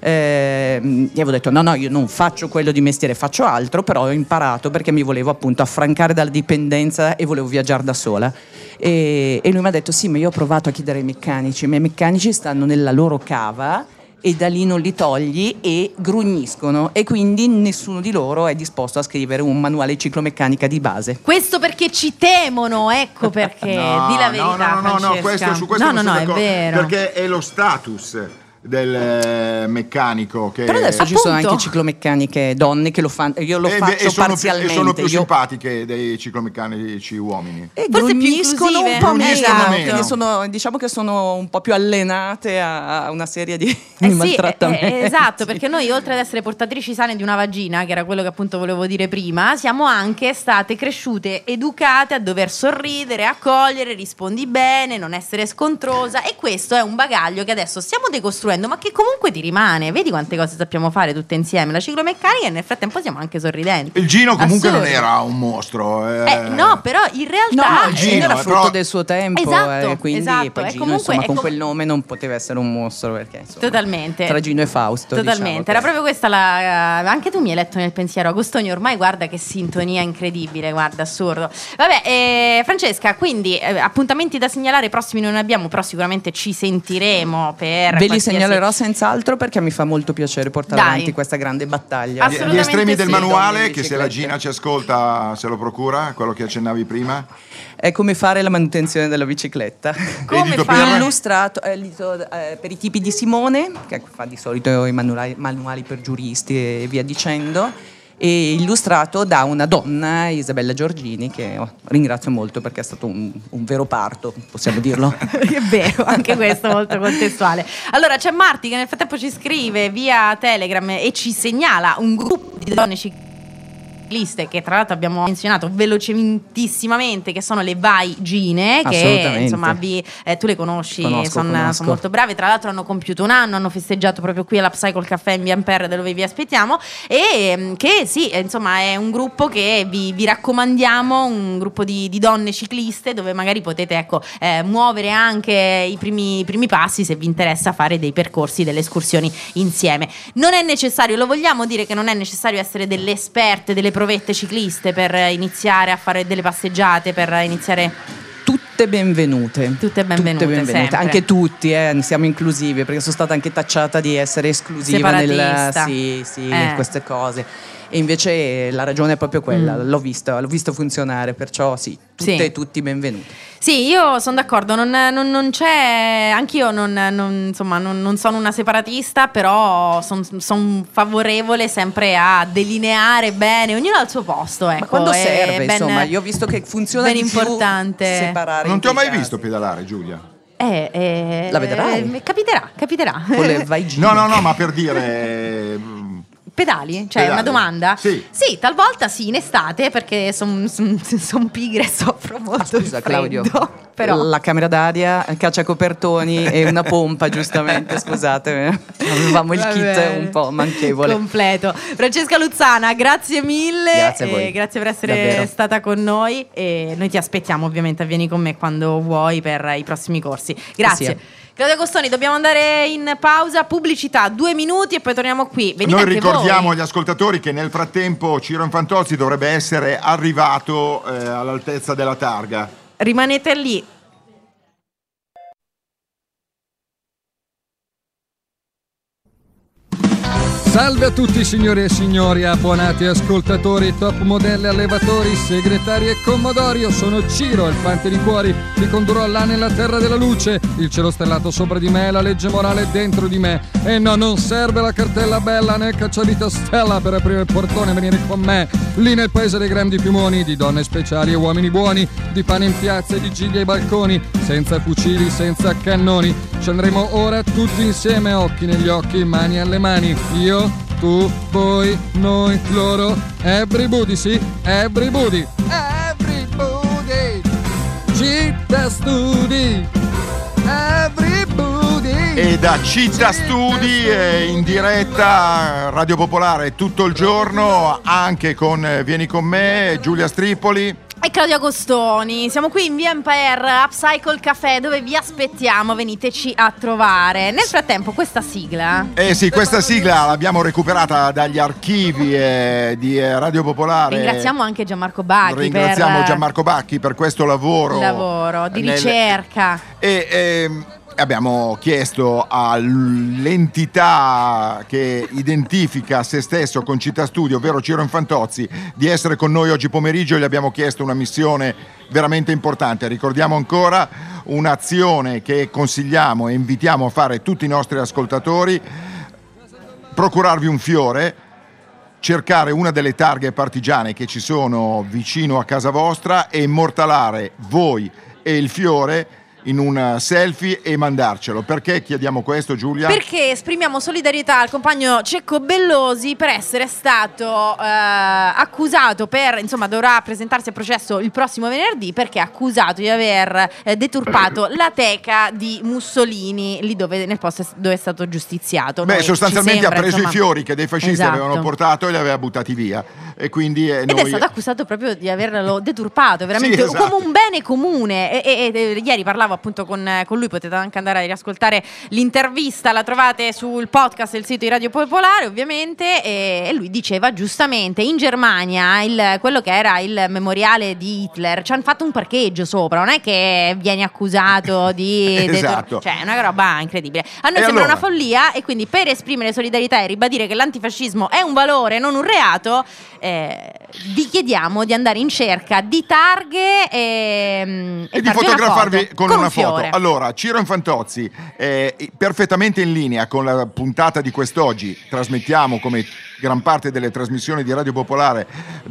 eh, gli avevo detto no no, io non faccio quello di mestiere, faccio altro, però ho imparato perché mi volevo appunto affrancare dalla dipendenza e volevo viaggiare da sola. E, e lui mi ha detto sì, ma io ho provato a chiedere ai meccanici, i miei meccanici stanno nella loro cava e da lì non li togli e grugniscono e quindi nessuno di loro è disposto a scrivere un manuale di ciclomeccanica di base. questo perché ci temono, ecco perché, No, di la no, verità, no, no, no, Francesca. questo, su questo no, non no, sono no, è d'accordo, vero. perché è lo status del eh, meccanico che Però adesso ci sono Appunto. anche ciclomeccaniche donne che lo fanno, io lo e, faccio e sono più, parzialmente. e sono più io- simpatiche dei ciclomeccanici uomini. E Forse più grugniscono inclusive. un po' meno, Grugniscono meno. quindi sono, diciamo che sono un po' più allenate a, a una serie di, Eh di sì, maltrattamenti. eh, esatto, perché noi oltre ad essere portatrici sane di una vagina, che era quello che appunto volevo dire prima, siamo anche state cresciute, educate a dover sorridere, accogliere, rispondi bene, non essere scontrosa, e questo è un bagaglio che adesso stiamo decostruendo, ma che comunque ti rimane. Vedi quante cose sappiamo fare tutte insieme, la ciclomeccanica, e nel frattempo siamo anche sorridenti. Il Gino comunque non Assurdo. era un mostro. eh. Eh, no, però in No, realtà ma il il Gino, Gino era eh, frutto però- del suo tempo, Esatto, eh, quindi esatto, poi è Gino, comunque- insomma, è con com- quel nome non poteva essere un mostro, perché insomma, Totalmente. tra Gino e Fausto. Totalmente, diciamo era che- proprio questa la. Anche tu mi hai letto nel pensiero, Agostoni, ormai guarda che sintonia incredibile, guarda, assurdo. Vabbè, eh, Francesca, quindi eh, appuntamenti da segnalare, prossimi non ne abbiamo, però sicuramente ci sentiremo per. Ve li qualsiasi- segnalerò senz'altro perché mi fa molto piacere portare Dai. avanti questa grande battaglia. Gli- Assolutamente Gli estremi del sì. manuale, Donne in che se la bicicletta. Gina ci ascolta se lo procura, quello che accennavi prima. È come fare la manutenzione della bicicletta. Come Edito fa? per- Illustrato è edito, eh, per i tipi di Simone, che fa di solito i manuali, manuali per giuristi e via dicendo, e illustrato da una donna, Isabella Giorgini, che oh, ringrazio molto perché è stato un, un vero parto, possiamo dirlo. È vero, anche questo molto contestuale. Allora c'è Marti che nel frattempo ci scrive via Telegram e ci segnala un gruppo di donne cicliste, che tra l'altro abbiamo menzionato velocissimamente, che sono le Vaigine, che Assolutamente. insomma vi, eh, tu le conosci, Conosco, sono conosco. molto brave, tra l'altro hanno compiuto un anno, hanno festeggiato proprio qui alla Psycho Caffè in via Ampere, dove vi aspettiamo, e mm, che sì, eh, insomma è un gruppo che vi, vi raccomandiamo, un gruppo di, di donne cicliste dove magari potete ecco eh, muovere anche i primi, i primi passi se vi interessa fare dei percorsi, delle escursioni insieme. Non è necessario, lo vogliamo dire che non è necessario essere delle esperte, delle provette cicliste per iniziare a fare delle passeggiate, per iniziare. Tutte benvenute. Tutte benvenute, sempre. Anche tutti, eh, siamo inclusivi, perché sono stata anche tacciata di essere esclusiva nel, Separatista. sì, sì, Eh. queste cose. E invece la ragione è proprio quella, Mm. l'ho visto, l'ho visto funzionare, perciò sì, tutte Sì. e tutti benvenuti. Sì, io sono d'accordo, non, non- non c'è, anch'io non, non- insomma, non, non sono una separatista, però sono favorevole sempre a delineare bene, ognuno al suo posto, ecco. Ma quando è serve, ben- insomma, io ho visto che funziona ben di più importante. separare. Non in ti ho quei mai casi. visto pedalare, Giulia. Eh, eh, La vedrai? eh, capiterà, capiterà. Con le vaigine. No, no, no, ma per dire... mm, Pedali? Cioè, Pedali. una domanda? Sì. Sì, talvolta sì, in estate, perché sono son, son pigra e soffro molto Ah, Scusa di Claudio, freddo, però... la camera d'aria, il cacciacopertoni e una pompa, giustamente, scusate, avevamo il Va kit bene. un po' manchevole. Completo. Francesca Luzzana, grazie mille. Grazie a voi. eh, grazie per essere Davvero. stata con noi. E noi ti aspettiamo, ovviamente, a Vieni con me quando vuoi per i prossimi corsi. Grazie. Sì. Claudia Costoni, dobbiamo andare in pausa, pubblicità, due minuti e poi torniamo qui. Venite Noi anche ricordiamo voi. agli ascoltatori che nel frattempo Ciro Infantozzi dovrebbe essere arrivato eh, all'altezza della targa. Rimanete lì. Salve a tutti signori e signori, abbonati ascoltatori, top modelli, allevatori, segretari e commodori. Io sono Ciro, il fante di cuori, vi condurrò là nella terra della luce. Il cielo stellato sopra di me, la legge morale dentro di me. E no, non serve la cartella bella né cacciavita stella per aprire il portone e venire con me. Lì nel paese dei grandi piumoni, di donne speciali e uomini buoni, di pane in piazza e di gigli ai balconi, senza fucili, senza cannoni. Ci andremo ora tutti insieme, occhi negli occhi, mani alle mani. Io, tu, voi, noi, loro, everybody, sì, everybody. Everybody, Città Studi, everybody. E da Città Studi eh, in diretta Radio Popolare tutto il giorno, anche con eh, Vieni con me, Giulia Stripoli. E Claudia Costoni, siamo qui in via Empire Upcycle Café dove vi aspettiamo, veniteci a trovare. Nel frattempo questa sigla Eh sì, questa sigla l'abbiamo recuperata dagli archivi eh, di eh, Radio Popolare. ringraziamo anche Gianmarco Bacchi Ringraziamo per Gianmarco Bacchi per questo lavoro. il lavoro di nel- ricerca. E ehm, abbiamo chiesto all'entità che identifica se stesso con Città Studi, ovvero Ciro Infantozzi, di essere con noi oggi pomeriggio. Gli abbiamo chiesto una missione veramente importante. Ricordiamo ancora un'azione che consigliamo e invitiamo a fare tutti i nostri ascoltatori: procurarvi un fiore, cercare una delle targhe partigiane che ci sono vicino a casa vostra e immortalare voi e il fiore in un selfie e mandarcelo. Perché chiediamo questo, Giulia? Perché esprimiamo solidarietà al compagno Cecco Bellosi per essere stato eh, accusato per, insomma, dovrà presentarsi a processo il prossimo venerdì perché è accusato di aver eh, deturpato la teca di Mussolini lì dove, nel posto dove è stato giustiziato. Beh, Noi- sostanzialmente ci sembra, ha preso insomma, i fiori che dei fascisti esatto. avevano portato e li aveva buttati via. E quindi eh, Ed noi... è stato accusato proprio di averlo deturpato, veramente Sì, esatto. come un bene comune. E, e- e ieri parlavo appunto con, con lui, potete anche andare a riascoltare l'intervista, la trovate sul podcast del sito di Radio Popolare, ovviamente. E, e lui diceva giustamente: in Germania il, quello che era il memoriale di Hitler ci hanno fatto un parcheggio sopra, non è che vieni accusato di Esatto. detur- cioè è una roba incredibile. A noi E sembra allora? una follia, e quindi per esprimere solidarietà e ribadire che l'antifascismo è un valore, non un reato, eh, vi chiediamo di andare in cerca di targhe e, e di farvi una fotografarvi foto, con, con una un foto. fiore. Allora, Ciro Infantozzi è perfettamente in linea con la puntata di quest'oggi. Trasmettiamo, come gran parte delle trasmissioni di Radio Popolare,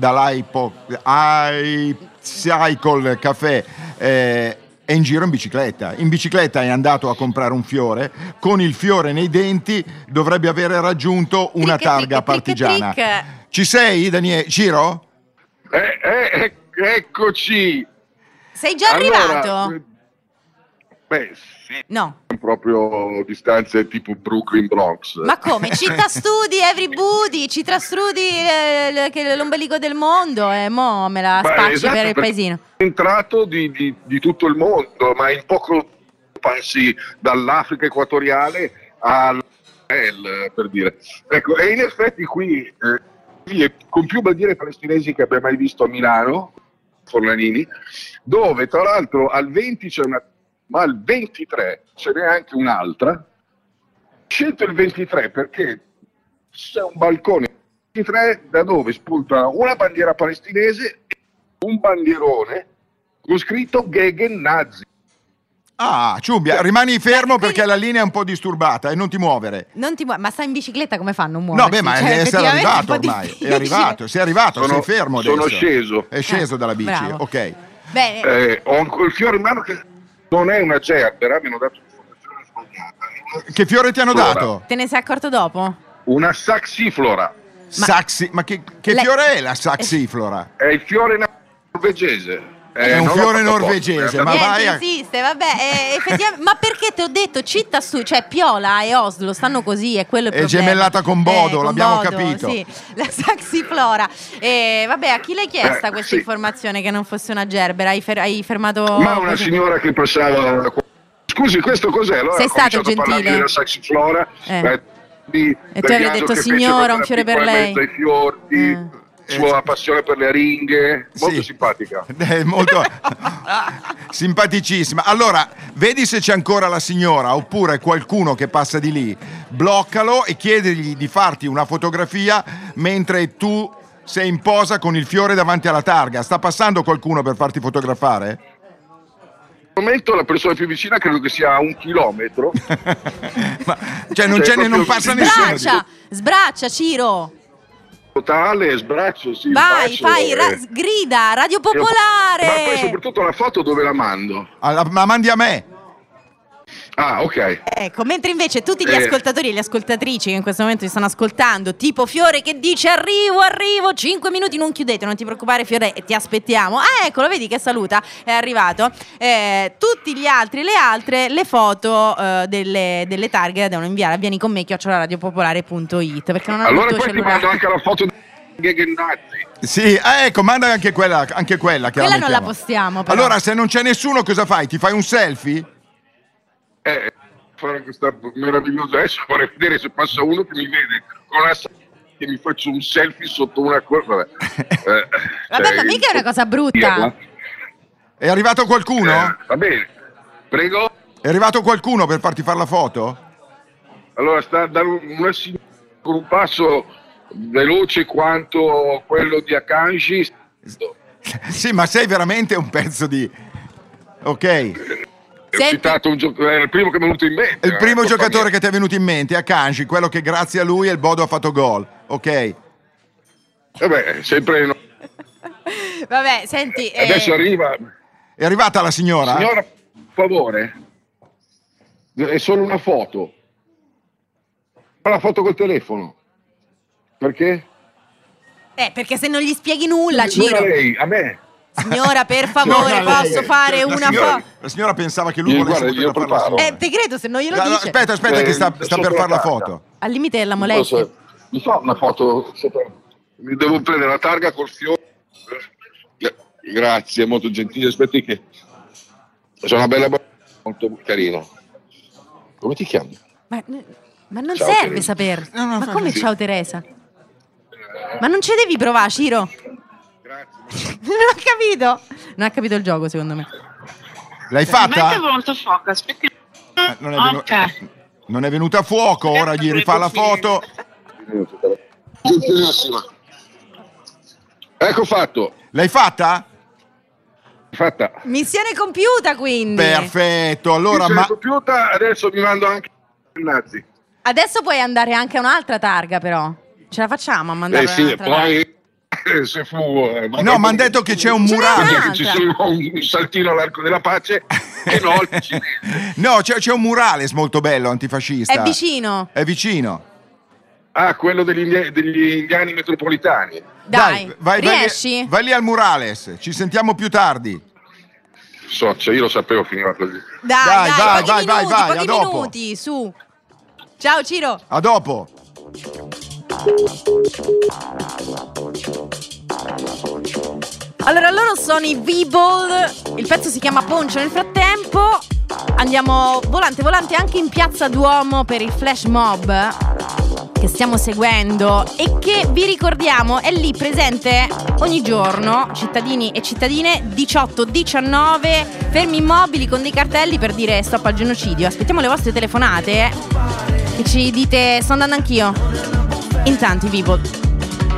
dall'iPcycle Café. Eh, è in giro in bicicletta. In bicicletta è andato a comprare un fiore. Con il fiore nei denti dovrebbe avere raggiunto una Trick e targa trick, trick e partigiana. trick. Ci sei, Daniele? Ciro? Eh, eh, ec- eccoci. Sei già Allora, arrivato? eh, Beh, sì, No. proprio distanze tipo Brooklyn Bronx. Ma come? Città Studi, everybody, Città Studi, eh, che è l'ombelico del mondo, e mo me la Beh, spacci esatto, per il perché paesino. è entrato di, di- di tutto il mondo, ma in poco passi dall'Africa equatoriale al per dire. Ecco, e in effetti qui, eh, qui è con più bandiere palestinesi che abbia mai visto a Milano, Forlanini, dove tra l'altro al venti c'è una, ma al ventitré ce n'è anche un'altra. Ho scelto il ventitré perché c'è un balcone tre da dove spunta una bandiera palestinese e un bandierone con scritto Gegen Nazi. Ah, Ciumbia, rimani fermo perché la linea è un po' disturbata e non ti muovere. Non ti muo- ma sta in bicicletta, come fanno a muoversi? No, beh, ma Cioè, è essere effettivamente arrivato è un po' ormai. È difficile. arrivato, sei arrivato, Sono- sei fermo adesso. sono sceso. È sceso Eh, dalla bici, bravo. ok. Bene, Eh, ho ancora il fiore in mano che non è una gerbera, mi hanno dato un'informazione sbagliata. Che fiore ti hanno Flora. dato? te ne sei accorto dopo? Una saxiflora. Saxi, ma che, che Le- fiore è la saxiflora? È il fiore norvegese. È un non l'ho fiore fatto norvegese, apposta, ma è Niente vai a- esiste, vabbè, eh, effettivamente, ma perché te ho detto città su, cioè Piola e Oslo stanno così, è quello il È problema. gemellata con Bodo, con l'abbiamo Bodo, capito. Sì, la saxiflora. E vabbè, a chi l'hai chiesta Eh, questa sì. informazione che non fosse una gerbera? Hai, fer- hai fermato Ma una così? signora che passava. Scusi, questo cos'è? Allora Sei ho stato cominciato a parlargli gentile? della saxiflora. Eh. eh, di- E tu del avrei viaggio detto, che fece signora, quando un era fiore per piccola in lei. mezzo ai fiordi, Eh. sua passione per le aringhe, molto Sì. simpatica. È molto simpaticissima. Allora, vedi se c'è ancora la signora oppure qualcuno che passa di lì. Bloccalo e chiedegli di farti una fotografia mentre tu sei in posa con il fiore davanti alla targa. Sta passando qualcuno per farti fotografare? Al momento la persona più vicina credo che sia a un chilometro. Ma, cioè non, Cioè, c'è, non proprio- passa nessuno. Sbraccia, sbraccia Ciro. Totale, sbraccio, sì. Vai, sbraccio, fai, eh. ra- grida, Radio Ma poi Popolare. soprattutto la foto dove la mando? Ah, ma mandi a me. Ah, ok. Ecco, mentre invece tutti gli Eh. ascoltatori e le ascoltatrici che in questo momento ti stanno ascoltando, tipo Fiore che dice arrivo, arrivo, cinque minuti, non chiudete, non ti preoccupare Fiore, ti aspettiamo. Ah, eccolo, vedi che saluta, è arrivato. Eh, tutti gli altri e le altre, le foto eh, delle, delle targhe devono inviare a vieni con me chiocciola radiopopolare punto it perché non hanno Allora il tuo poi ti mando cellulare. anche la foto di Gegen Nazi. Sì, eh, ecco, manda anche quella, anche quella che Quella la non la mettiamo. postiamo, però. Allora, se non c'è nessuno, cosa fai? Ti fai un selfie? Eh, fare questa meravigliosa adesso vorrei vedere se passa uno che mi vede con la sa- che mi faccio un selfie sotto una cosa. Vabbè, eh, Vabbè, cioè, ma mica è una cosa brutta. dirla. È arrivato qualcuno? Eh, va bene, prego. È arrivato qualcuno per farti fare la foto? Allora sta da una signora con un passo veloce quanto quello di Akanji. Sì, ma sei veramente un pezzo di... Ok. Ho citato un gioco, è il primo che mi è venuto in mente. È il primo eh, giocatore mia. che ti è venuto in mente, Akanji, quello che grazie a lui il Bodo ha fatto gol. Ok. Vabbè, sempre no. Vabbè, senti, eh, Adesso arriva. È arrivata la signora? Signora, per favore, è solo una foto. Fa la foto col telefono. Perché? eh, perché se non gli spieghi nulla, Non Ciro. a lei, a me. Signora, per favore, No, no, posso lei- fare la una signora, foto? la signora pensava che lui Io, volesse guarda, poter io fare la preparo. foto. Eh, te credo, se non glielo No, no, dice. aspetta, aspetta, Eh, che sta, sta sotto per la fare la targa. foto. Al limite della Non lo molestia. so. Mi fa una foto sopra. Mi devo prendere la targa col fiore. Eh, Grazie, molto gentile. Aspetti che. Sono una bella b- molto carina. Come ti chiami? Ma, ma non Ciao, serve Teresa. saper. No, no, ma fa- come sì. ciao Teresa? Ma non ci devi provare, Ciro? Grazie. Non ho capito. Non ha capito il gioco, secondo me. L'hai Mette fatta? molto fuoco, aspetta. Eh, Non è, venu- Ok. non è venuta a fuoco, ora gli rifà la foto. Gentilissima. Ecco fatto. L'hai fatta? Fatta. Missione compiuta, quindi. Perfetto, allora Mi ma... sono compiuta, adesso mi mando anche il nazi. Adesso puoi andare anche a un'altra targa, però. Ce la facciamo a mandare Eh sì, un'altra targa? poi eh, se fu eh, No, mi hanno detto che c'è un Ce n'è murale. un'altra. che ci sia un, un saltino all'arco della pace e no il cinese. No, c'è, c'è un murales molto bello, antifascista. È vicino. È vicino. Ah, quello degli, indi- degli indiani metropolitani. Dai, vai, vai riesci? lì, vai lì al murales, ci sentiamo più tardi. So, cioè io lo sapevo finiva così. Dai, Vai, dai, vai, pochi vai, vai, minuti, vai, pochi a dopo. minuti, su. Ciao Ciro. A dopo. Allora, loro sono i V-Ball, il pezzo si chiama Poncio. Nel frattempo andiamo volante volante anche in Piazza Duomo per il flash mob che stiamo seguendo e che vi ricordiamo è lì presente ogni giorno, cittadini e cittadine, diciotto diciannove, fermi immobili con dei cartelli per dire stop al genocidio. Aspettiamo le vostre telefonate, eh, che ci dite sto andando anch'io. Intanto i V-Ball.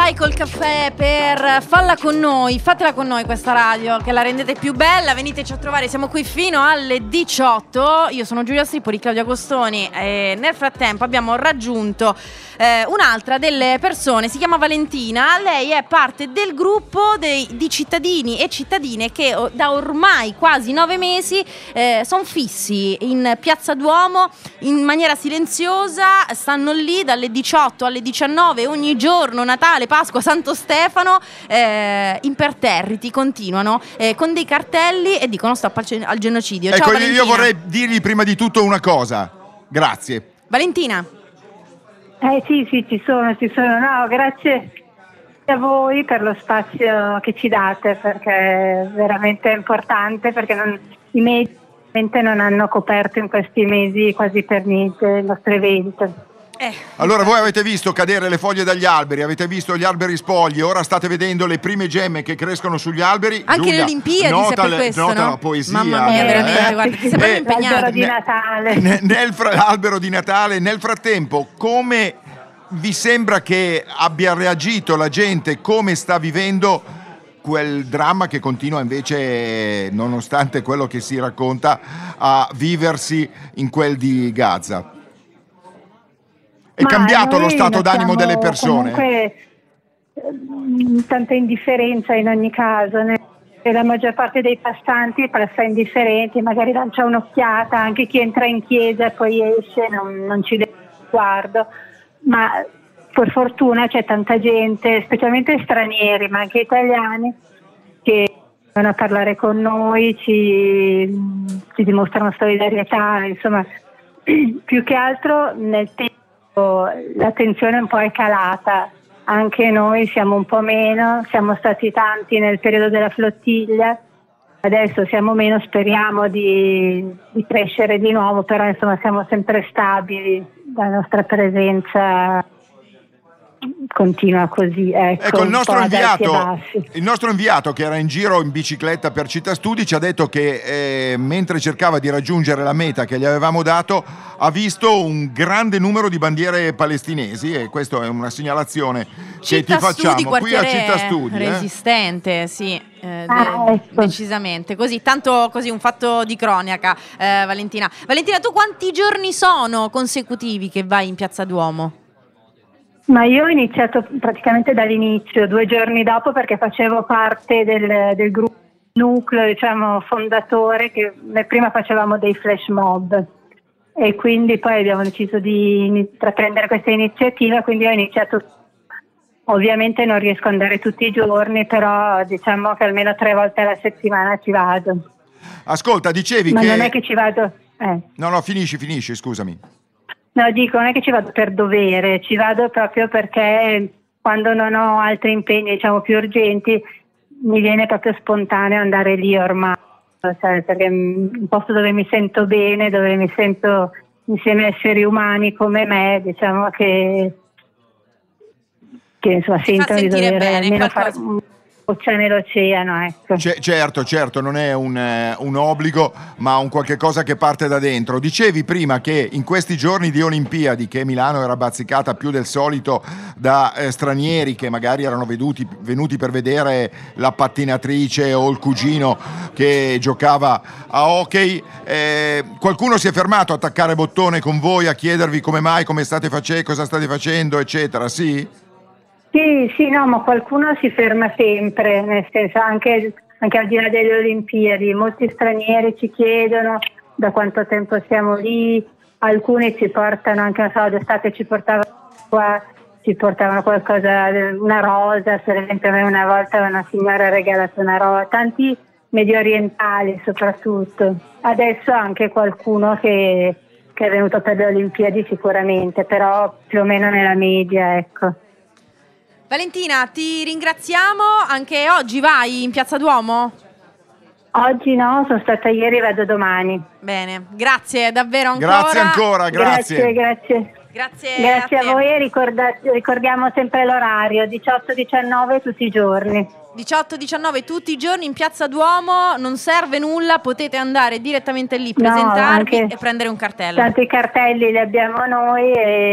Upcycle Caffè per Falla con noi, fatela con noi questa radio, che la rendete più bella, veniteci a trovare, siamo qui fino alle diciotto, io sono Giulia Stripoli, Claudia Agostoni e nel frattempo abbiamo raggiunto eh, un'altra delle persone, si chiama Valentina, lei è parte del gruppo dei, di cittadini e cittadine che oh, da ormai quasi nove mesi eh, sono fissi in Piazza Duomo in maniera silenziosa, stanno lì dalle diciotto alle diciannove ogni giorno, Natale, Pasqua, Santo Stefano, eh, imperterriti, continuano eh, con dei cartelli e dicono stop al, al genocidio. Ecco, Ciao Valentina. Io vorrei dirgli prima di tutto una cosa. Grazie. Valentina. Eh sì, sì, ci sono, ci sono. No, grazie a voi per lo spazio che ci date, perché è veramente importante, perché non, i media non hanno coperto in questi mesi quasi per niente il nostro evento. Eh. Allora, voi avete visto cadere le foglie dagli alberi, avete visto gli alberi spogli, ora state vedendo le prime gemme che crescono sugli alberi. Anche Giulia, le Olimpiadi, nota, se per le, questo, nota no? la poesia. Mamma mia, eh, veramente, eh, guarda, ti sembra eh, impegnato. L'albero di Natale. Ne, nel fra, l'albero di Natale. Nel frattempo, come vi sembra che abbia reagito la gente, come sta vivendo quel dramma che continua invece, nonostante quello che si racconta, a viversi in quel di Gaza? È Ma cambiato lo noi stato d'animo notiamo delle persone? Comunque eh, tanta indifferenza in ogni caso, ne- e la maggior parte dei passanti passa indifferenti, magari lancia un'occhiata, anche chi entra in chiesa e poi esce non, non ci dà sguardo, ma per fortuna c'è tanta gente, specialmente stranieri ma anche italiani, che vengono a parlare con noi, ci, ci dimostrano solidarietà, insomma più che altro nel tempo l'attenzione un po' è calata, anche noi siamo un po' meno, siamo stati tanti nel periodo della flottiglia, adesso siamo meno, speriamo di, di crescere di nuovo, però insomma siamo sempre stabili, la nostra presenza continua così. Ecco, Ecco, il nostro, inviato, e il nostro inviato che era in giro in bicicletta per Città Studi ci ha detto che eh, mentre cercava di raggiungere la meta che gli avevamo dato ha visto un grande numero di bandiere palestinesi, e questa è una segnalazione Città che ti Studi, facciamo qui a quartiere Città Studi. eh. resistente, sì, eh, Ah, de- ecco. decisamente. Così, tanto così un fatto di cronaca, eh, Valentina. Valentina, tu quanti giorni sono consecutivi che vai in Piazza Duomo? Ma io ho iniziato praticamente dall'inizio, due giorni dopo, perché facevo parte del, del gruppo nucleo, diciamo, fondatore, che prima facevamo dei flash mob e quindi poi abbiamo deciso di intraprendere questa iniziativa, quindi ho iniziato, ovviamente non riesco ad andare tutti i giorni, però diciamo che almeno tre volte alla settimana ci vado. Ascolta, dicevi Ma che... non è che ci vado... Eh. No, no, finisci, finisci, scusami. No, dico, non è che ci vado per dovere, ci vado proprio perché quando non ho altri impegni, diciamo, più urgenti, mi viene proprio spontaneo andare lì ormai, cioè, perché è un posto dove mi sento bene, dove mi sento insieme a esseri umani come me, diciamo che, che insomma, sentono di dover bene, almeno qualcosa. fare un goccia nell'oceano, ecco. C- certo, certo, non è un, eh, un obbligo, ma un qualche cosa che parte da dentro. Dicevi prima che in questi giorni di Olimpiadi, che Milano era bazzicata più del solito da eh, stranieri che magari erano veduti, venuti per vedere la pattinatrice o il cugino che giocava a hockey, eh, qualcuno si è fermato a attaccare bottone con voi, a chiedervi come mai, come state facendo, cosa state facendo, eccetera, sì? Sì, sì, no, ma qualcuno si ferma sempre, nel senso anche, anche al di là delle Olimpiadi, molti stranieri ci chiedono da quanto tempo siamo lì, alcuni ci portano, anche non so, d'estate ci portavano qua, ci portavano qualcosa, una rosa, per esempio a me una volta una signora ha regalato una rosa, tanti medio orientali soprattutto, adesso anche qualcuno che, che è venuto per le Olimpiadi sicuramente, però più o meno nella media, ecco. Valentina, ti ringraziamo. Anche oggi vai in Piazza Duomo? Oggi no, sono stata ieri, vado domani. Bene, grazie davvero ancora. Grazie ancora, grazie. Grazie, grazie. Grazie, Grazie a, a te. voi e ricorda- ricordiamo sempre l'orario, diciotto diciannove tutti i giorni. diciotto diciannove tutti i giorni in Piazza Duomo, non serve nulla, potete andare direttamente lì, No, presentarvi anche e prendere un cartello. Tanti cartelli li abbiamo noi e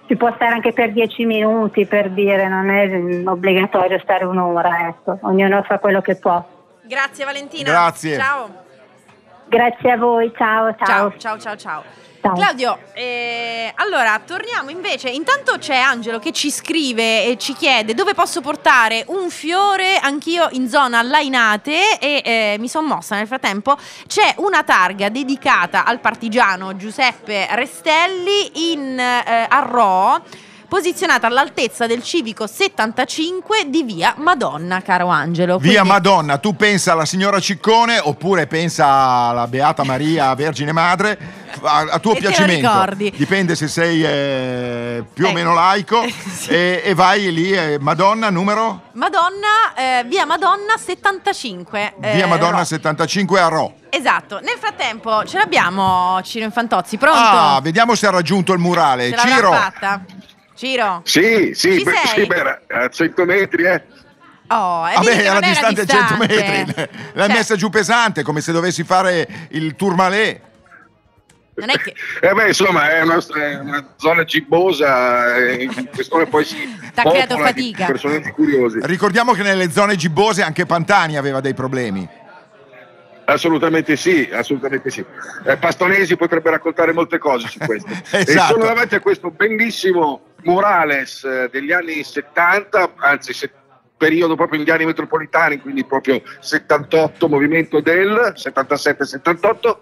si può stare anche per dieci minuti, per dire, non è obbligatorio stare un'ora, ecco. Ognuno fa quello che può. Grazie Valentina. Grazie. Ciao. Grazie a voi, ciao ciao. Ciao, ciao, ciao, ciao. Ciao. Claudio, eh, allora torniamo invece. Intanto c'è Angelo che ci scrive e ci chiede dove posso portare un fiore. Anch'io in zona Lainate e eh, mi sono mossa nel frattempo. C'è una targa dedicata al partigiano Giuseppe Restelli in eh, Arro, posizionata all'altezza del civico settantacinque di via Madonna, caro Angelo. Via Quindi... Madonna, tu pensa alla signora Ciccone oppure pensa alla Beata Maria Vergine Madre, a, a tuo E te lo piacimento. ricordi. Dipende se sei eh, più o Ecco. meno laico. Sì. e, e vai lì, eh, Madonna numero? Madonna, eh, via Madonna settantacinque. eh, Via Madonna Ro. settantacinque a Ro. Esatto, nel frattempo ce l'abbiamo Ciro Infantozzi, pronto? Ah, vediamo se ha raggiunto il murale. Ce l'avrà Ciro. fatta? Ciro? Sì, sì, Ci beh, sei? sì, beh, a cento metri, eh. Oh, e Vabbè, vedi che era non era distante cento metri. L'hai Cioè, messa giù pesante, come se dovessi fare il Tourmalet. Non è che... Eh beh, insomma, è una, è una zona gibbosa, eh, in quest'ora poi si T'ha creato popola fatica. di personaggi curiosi. Ricordiamo che nelle zone gibbose anche Pantani aveva dei problemi. Assolutamente sì, assolutamente sì. Eh, Pastonesi potrebbe raccontare molte cose su questo. E Esatto. sono davanti a questo bellissimo murales eh, degli anni settanta, anzi se- periodo proprio indiani metropolitani, quindi proprio settantotto, movimento del settantasette settantotto.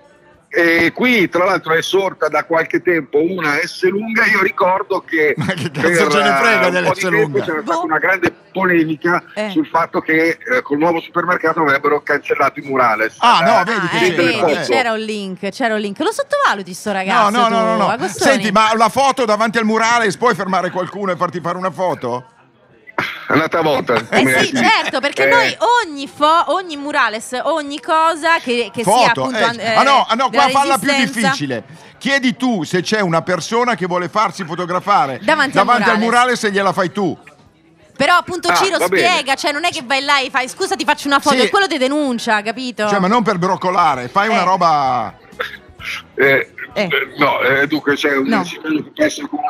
E qui tra l'altro è sorta da qualche tempo una S lunga. Io ricordo che, Ma che cazzo per ce ne frega eh, un delle po' di S tempo lunga? c'era stata Boh. una grande polemica Eh. sul fatto che eh, col nuovo supermercato avrebbero cancellato i murales. Ah, no, Eh, vedi Ah, che eh, c'era. vedi, Eh. c'era un link, c'era un link. Lo sottovaluti sto ragazzo. No, no, no, tu, no, no. Agostoni? Senti, ma la foto davanti al murale, puoi fermare qualcuno e farti fare una foto? È andata a volta. Eh come sì, si- certo, perché eh, noi ogni, fo- ogni murales, ogni cosa che, che sia Foto. appunto... eh. eh, ah no, ah no, della qua falla più Resistenza. difficile. Chiedi tu se c'è una persona che vuole farsi fotografare Davanti al al murales. murale, se gliela fai tu. Però appunto Ah, Ciro va bene. spiega, cioè non è che vai là e fai scusa ti faccio una foto, Sì. e quello ti denuncia, capito? Cioè, ma non per broccolare, fai una Eh. roba. eh, Eh. eh, no, eh, dunque c'è un No. sigillo che passa con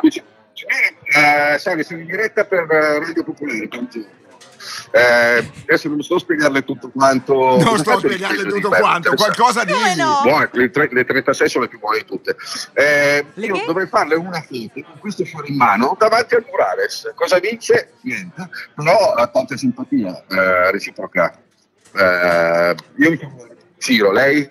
eh, sai, siamo in diretta per eh, Radio Popolare. tanti- Eh, adesso non sto a spiegarle tutto quanto. Non sto a Tanto spiegarle ripeto, tutto ripeto, quanto, interessante. qualcosa di. Come no? Buone, le, tre- le trentasei sono le più buone di tutte. Eh, Le io che? dovrei farle una foto con questo fiore in mano davanti al murales. Cosa dice? Niente. Però ha tanta simpatia eh, reciproca. Eh, io mi chiamo Ciro, lei?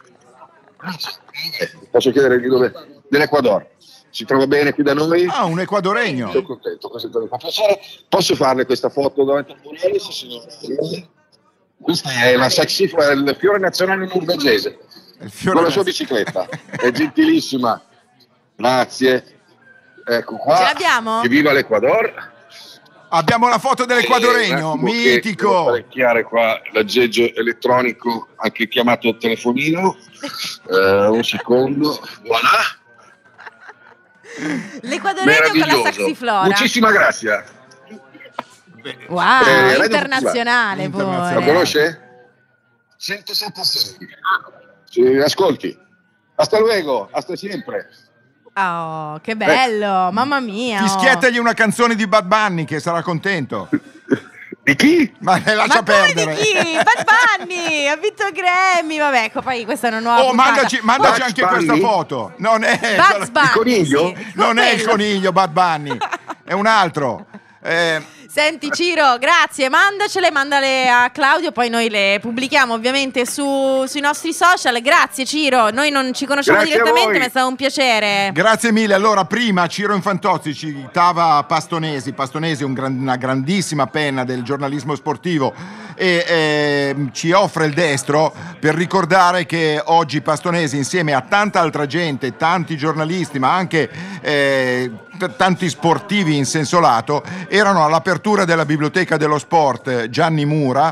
Eh, Posso chiedere di dove? Dell'Ecuador. Si trova bene qui da noi? Ah, un equadoregno. Sono contento, questo mi fa piacere. Posso farle questa foto davanti al murales, signora? Questa è la sexy, il fiore nazionale norvegese. Il fiore Con la sua naz- bicicletta, è gentilissima, grazie. Ecco qua. Ce l'abbiamo? E viva l'Ecuador. Abbiamo la foto dell'equadoregno, Eh, un attimo che devo mitico. apparecchiare qua l'aggeggio elettronico, anche chiamato telefonino. Eh, un secondo, voilà. L'equadoregno con la Meraviglioso. saxiflora. Muchísimas gracias. Wow, Eh, Radio internazionale Internazionale. Lo pure. conosce? centosettantasei. Sì, ascolti. Hasta luego, hasta sempre. Oh, che bello, mamma mia. oh. Fischiettagli una canzone di Bad Bunny che sarà contento. Di chi? Ma le lascia Ma come perdere. di chi? Bad Bunny, ha vinto Grammy, vabbè, ecco, poi questa è una nuova Oh, puntata. mandaci, mandaci Bugs anche Bunny? questa foto. Non è, Bugs Bunny, Il coniglio? sì. non è il Quello. coniglio Bad Bunny, è un altro. Eh, Senti Ciro, grazie, mandacele, mandale a Claudio, poi noi le pubblichiamo ovviamente su, sui nostri social. Grazie Ciro, noi non ci conosciamo Grazie a direttamente, voi. ma è stato un piacere. Grazie mille. Allora, prima Ciro Infantozzi citava Pastonesi. Pastonesi è un gran- una grandissima penna del giornalismo sportivo e ehm, ci offre il destro per ricordare che oggi Pastonesi, insieme a tanta altra gente, tanti giornalisti, ma anche eh, t- tanti sportivi in senso lato, erano all'apertura della Biblioteca dello Sport Gianni Mura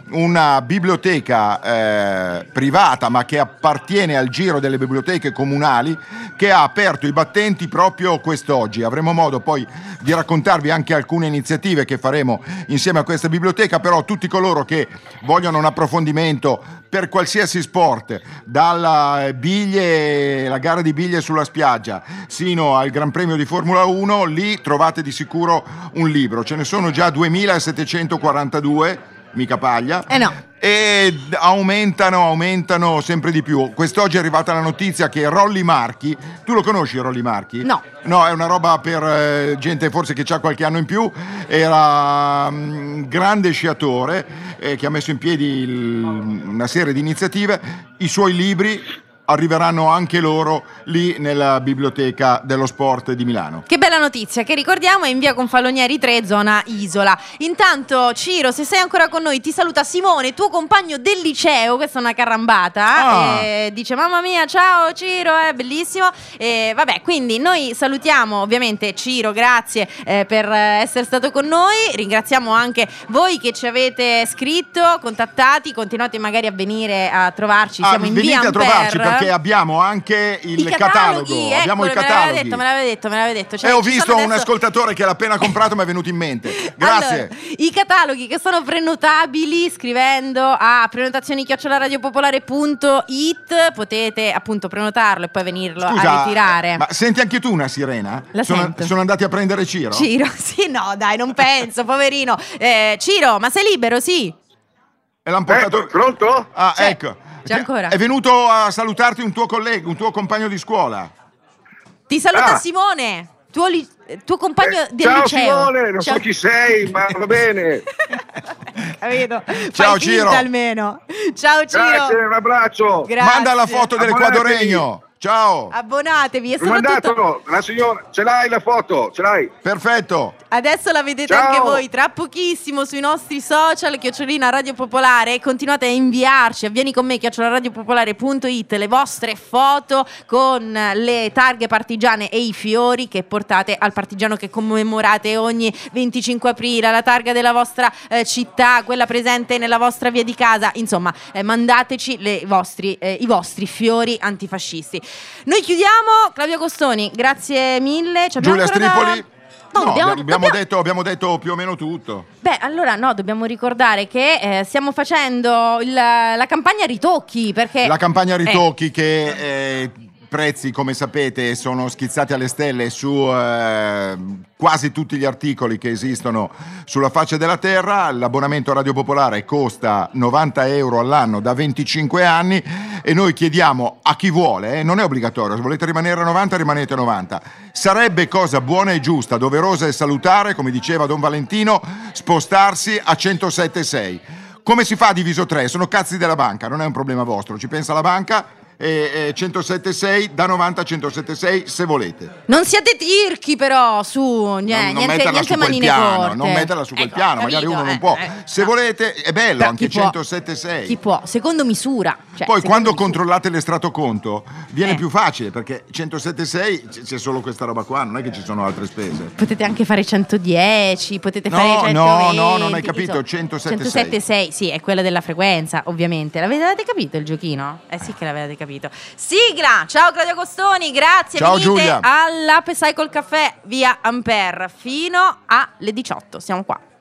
una biblioteca eh, privata ma che appartiene al giro delle biblioteche comunali, che ha aperto i battenti proprio quest'oggi. Avremo modo poi di raccontarvi anche alcune iniziative che faremo insieme a questa biblioteca, però tutti coloro che vogliono un approfondimento per qualsiasi sport, dalla biglie, la gara di biglie sulla spiaggia sino al Gran Premio di Formula uno, lì trovate di sicuro un libro. Ce ne sono già duemilasettecentoquarantadue, mica paglia. Eh no. E aumentano, aumentano sempre di più. Quest'oggi è arrivata la notizia che Rolly Marchi, tu lo conosci Rolly Marchi? No. No, è una roba per eh, gente forse che ha qualche anno in più. Era un um, grande sciatore eh, che ha messo in piedi il, una serie di iniziative. I suoi libri arriveranno anche loro lì nella biblioteca dello sport di Milano. Che bella notizia, che ricordiamo è in via Confalonieri tre, zona Isola. Intanto, Ciro, se sei ancora con noi, ti saluta Simone, tuo compagno del liceo. Questa è una carambata. Ah. E dice: mamma mia, ciao Ciro, è bellissimo. E vabbè, quindi noi salutiamo ovviamente Ciro, grazie eh, per essere stato con noi. Ringraziamo anche voi che ci avete scritto, contattati, continuate magari a venire a trovarci. Siamo ah, in venite via a trovarci Amper. Perché abbiamo anche il I catalogo, cataloghi, abbiamo ecco, il catalogo. Me l'aveva detto, me l'aveva detto, me l'aveva detto. Cioè, e ho ci visto sono un adesso... ascoltatore che l'ha appena comprato, mi è venuto in mente. Grazie. Allora, i cataloghi che sono prenotabili scrivendo a prenotazioni chiocciola radiopopolare punto it, potete appunto prenotarlo e poi venirlo Scusa, a ritirare. Ma senti anche tu una sirena? La sono, sento. sono andati a prendere Ciro? Ciro, sì, no, dai, non penso, poverino. Eh, Ciro, ma sei libero? Sì. E l'hanno portato... Eh, pronto? Ah, C'è. ecco. C'è ancora. È venuto a salutarti un tuo collega, un tuo compagno di scuola. Ti saluta Ah. Simone, tuo, li- tuo compagno Eh, del ciao liceo. Simone, non Ciao. so chi sei, ma va bene. Capito? Ciao, Fai Ciro. finta almeno. Ciao Ciro. Grazie, un abbraccio. Grazie. Manda la foto del Abbonatevi. quadroregno. Ciao. Abbonatevi e Mi ha soprattutto mandato la signora, ce l'hai la foto, ce l'hai. Perfetto. adesso la vedete Ciao. anche voi tra pochissimo sui nostri social, chiocciolina Radio Popolare. Continuate a inviarci, avvieni con me, chiocciola radiopopolare punto it, le vostre foto con le targhe partigiane e i fiori che portate al partigiano che commemorate ogni venticinque aprile, la targa della vostra eh, città, quella presente nella vostra via di casa. Insomma, eh, mandateci le vostri, eh, i vostri fiori antifascisti. Noi chiudiamo. Claudio Costoni, grazie mille. Ci abbiamo Giulia ancora da- Stripoli. No, No, dobbiamo- abbiamo, dobbiamo- detto, abbiamo detto più o meno tutto. Beh, allora no, dobbiamo ricordare che eh, stiamo facendo il- la campagna ritocchi, perché La campagna eh, ritocchi che eh, prezzi, come sapete, sono schizzati alle stelle su eh, quasi tutti gli articoli che esistono sulla faccia della terra. L'abbonamento a Radio Popolare costa novanta euro all'anno da venticinque anni e noi chiediamo a chi vuole, eh, non è obbligatorio, se volete rimanere a novanta rimanete a novanta. Sarebbe cosa buona e giusta, doverosa e salutare, come diceva Don Valentino, spostarsi a centosette virgola sei. Come si fa a diviso tre? Sono cazzi della banca, non è un problema vostro, ci pensa la banca. E, e centosette virgola sei da novanta a centosette virgola sei se volete. non siate tirchi però, su, Non, niente, non niente, metterla niente su quel manine piano, corte. non metterla su quel Ecco, piano, magari capito, uno non eh, può. eh, Se no. volete, è bello Però anche chi può? centosette virgola sei. Chi può? Secondo misura. Cioè, Poi secondo quando misura. controllate l'estratto conto viene Eh. più facile, perché centosette virgola sei c- c'è solo questa roba qua, non è che ci sono altre spese. Potete anche fare centodieci, potete No, fare no, centoventi. no, non hai capito, insomma. centosette virgola sei. centosette virgola sei, sì, è quella della frequenza, ovviamente. L'avete capito il giochino? Eh sì che l'avete capito. Sigla! Ciao Claudio Costoni, grazie. Ciao, Venite Giulia. all'App Cycle Caffè via Ampere fino alle diciotto. Siamo qua.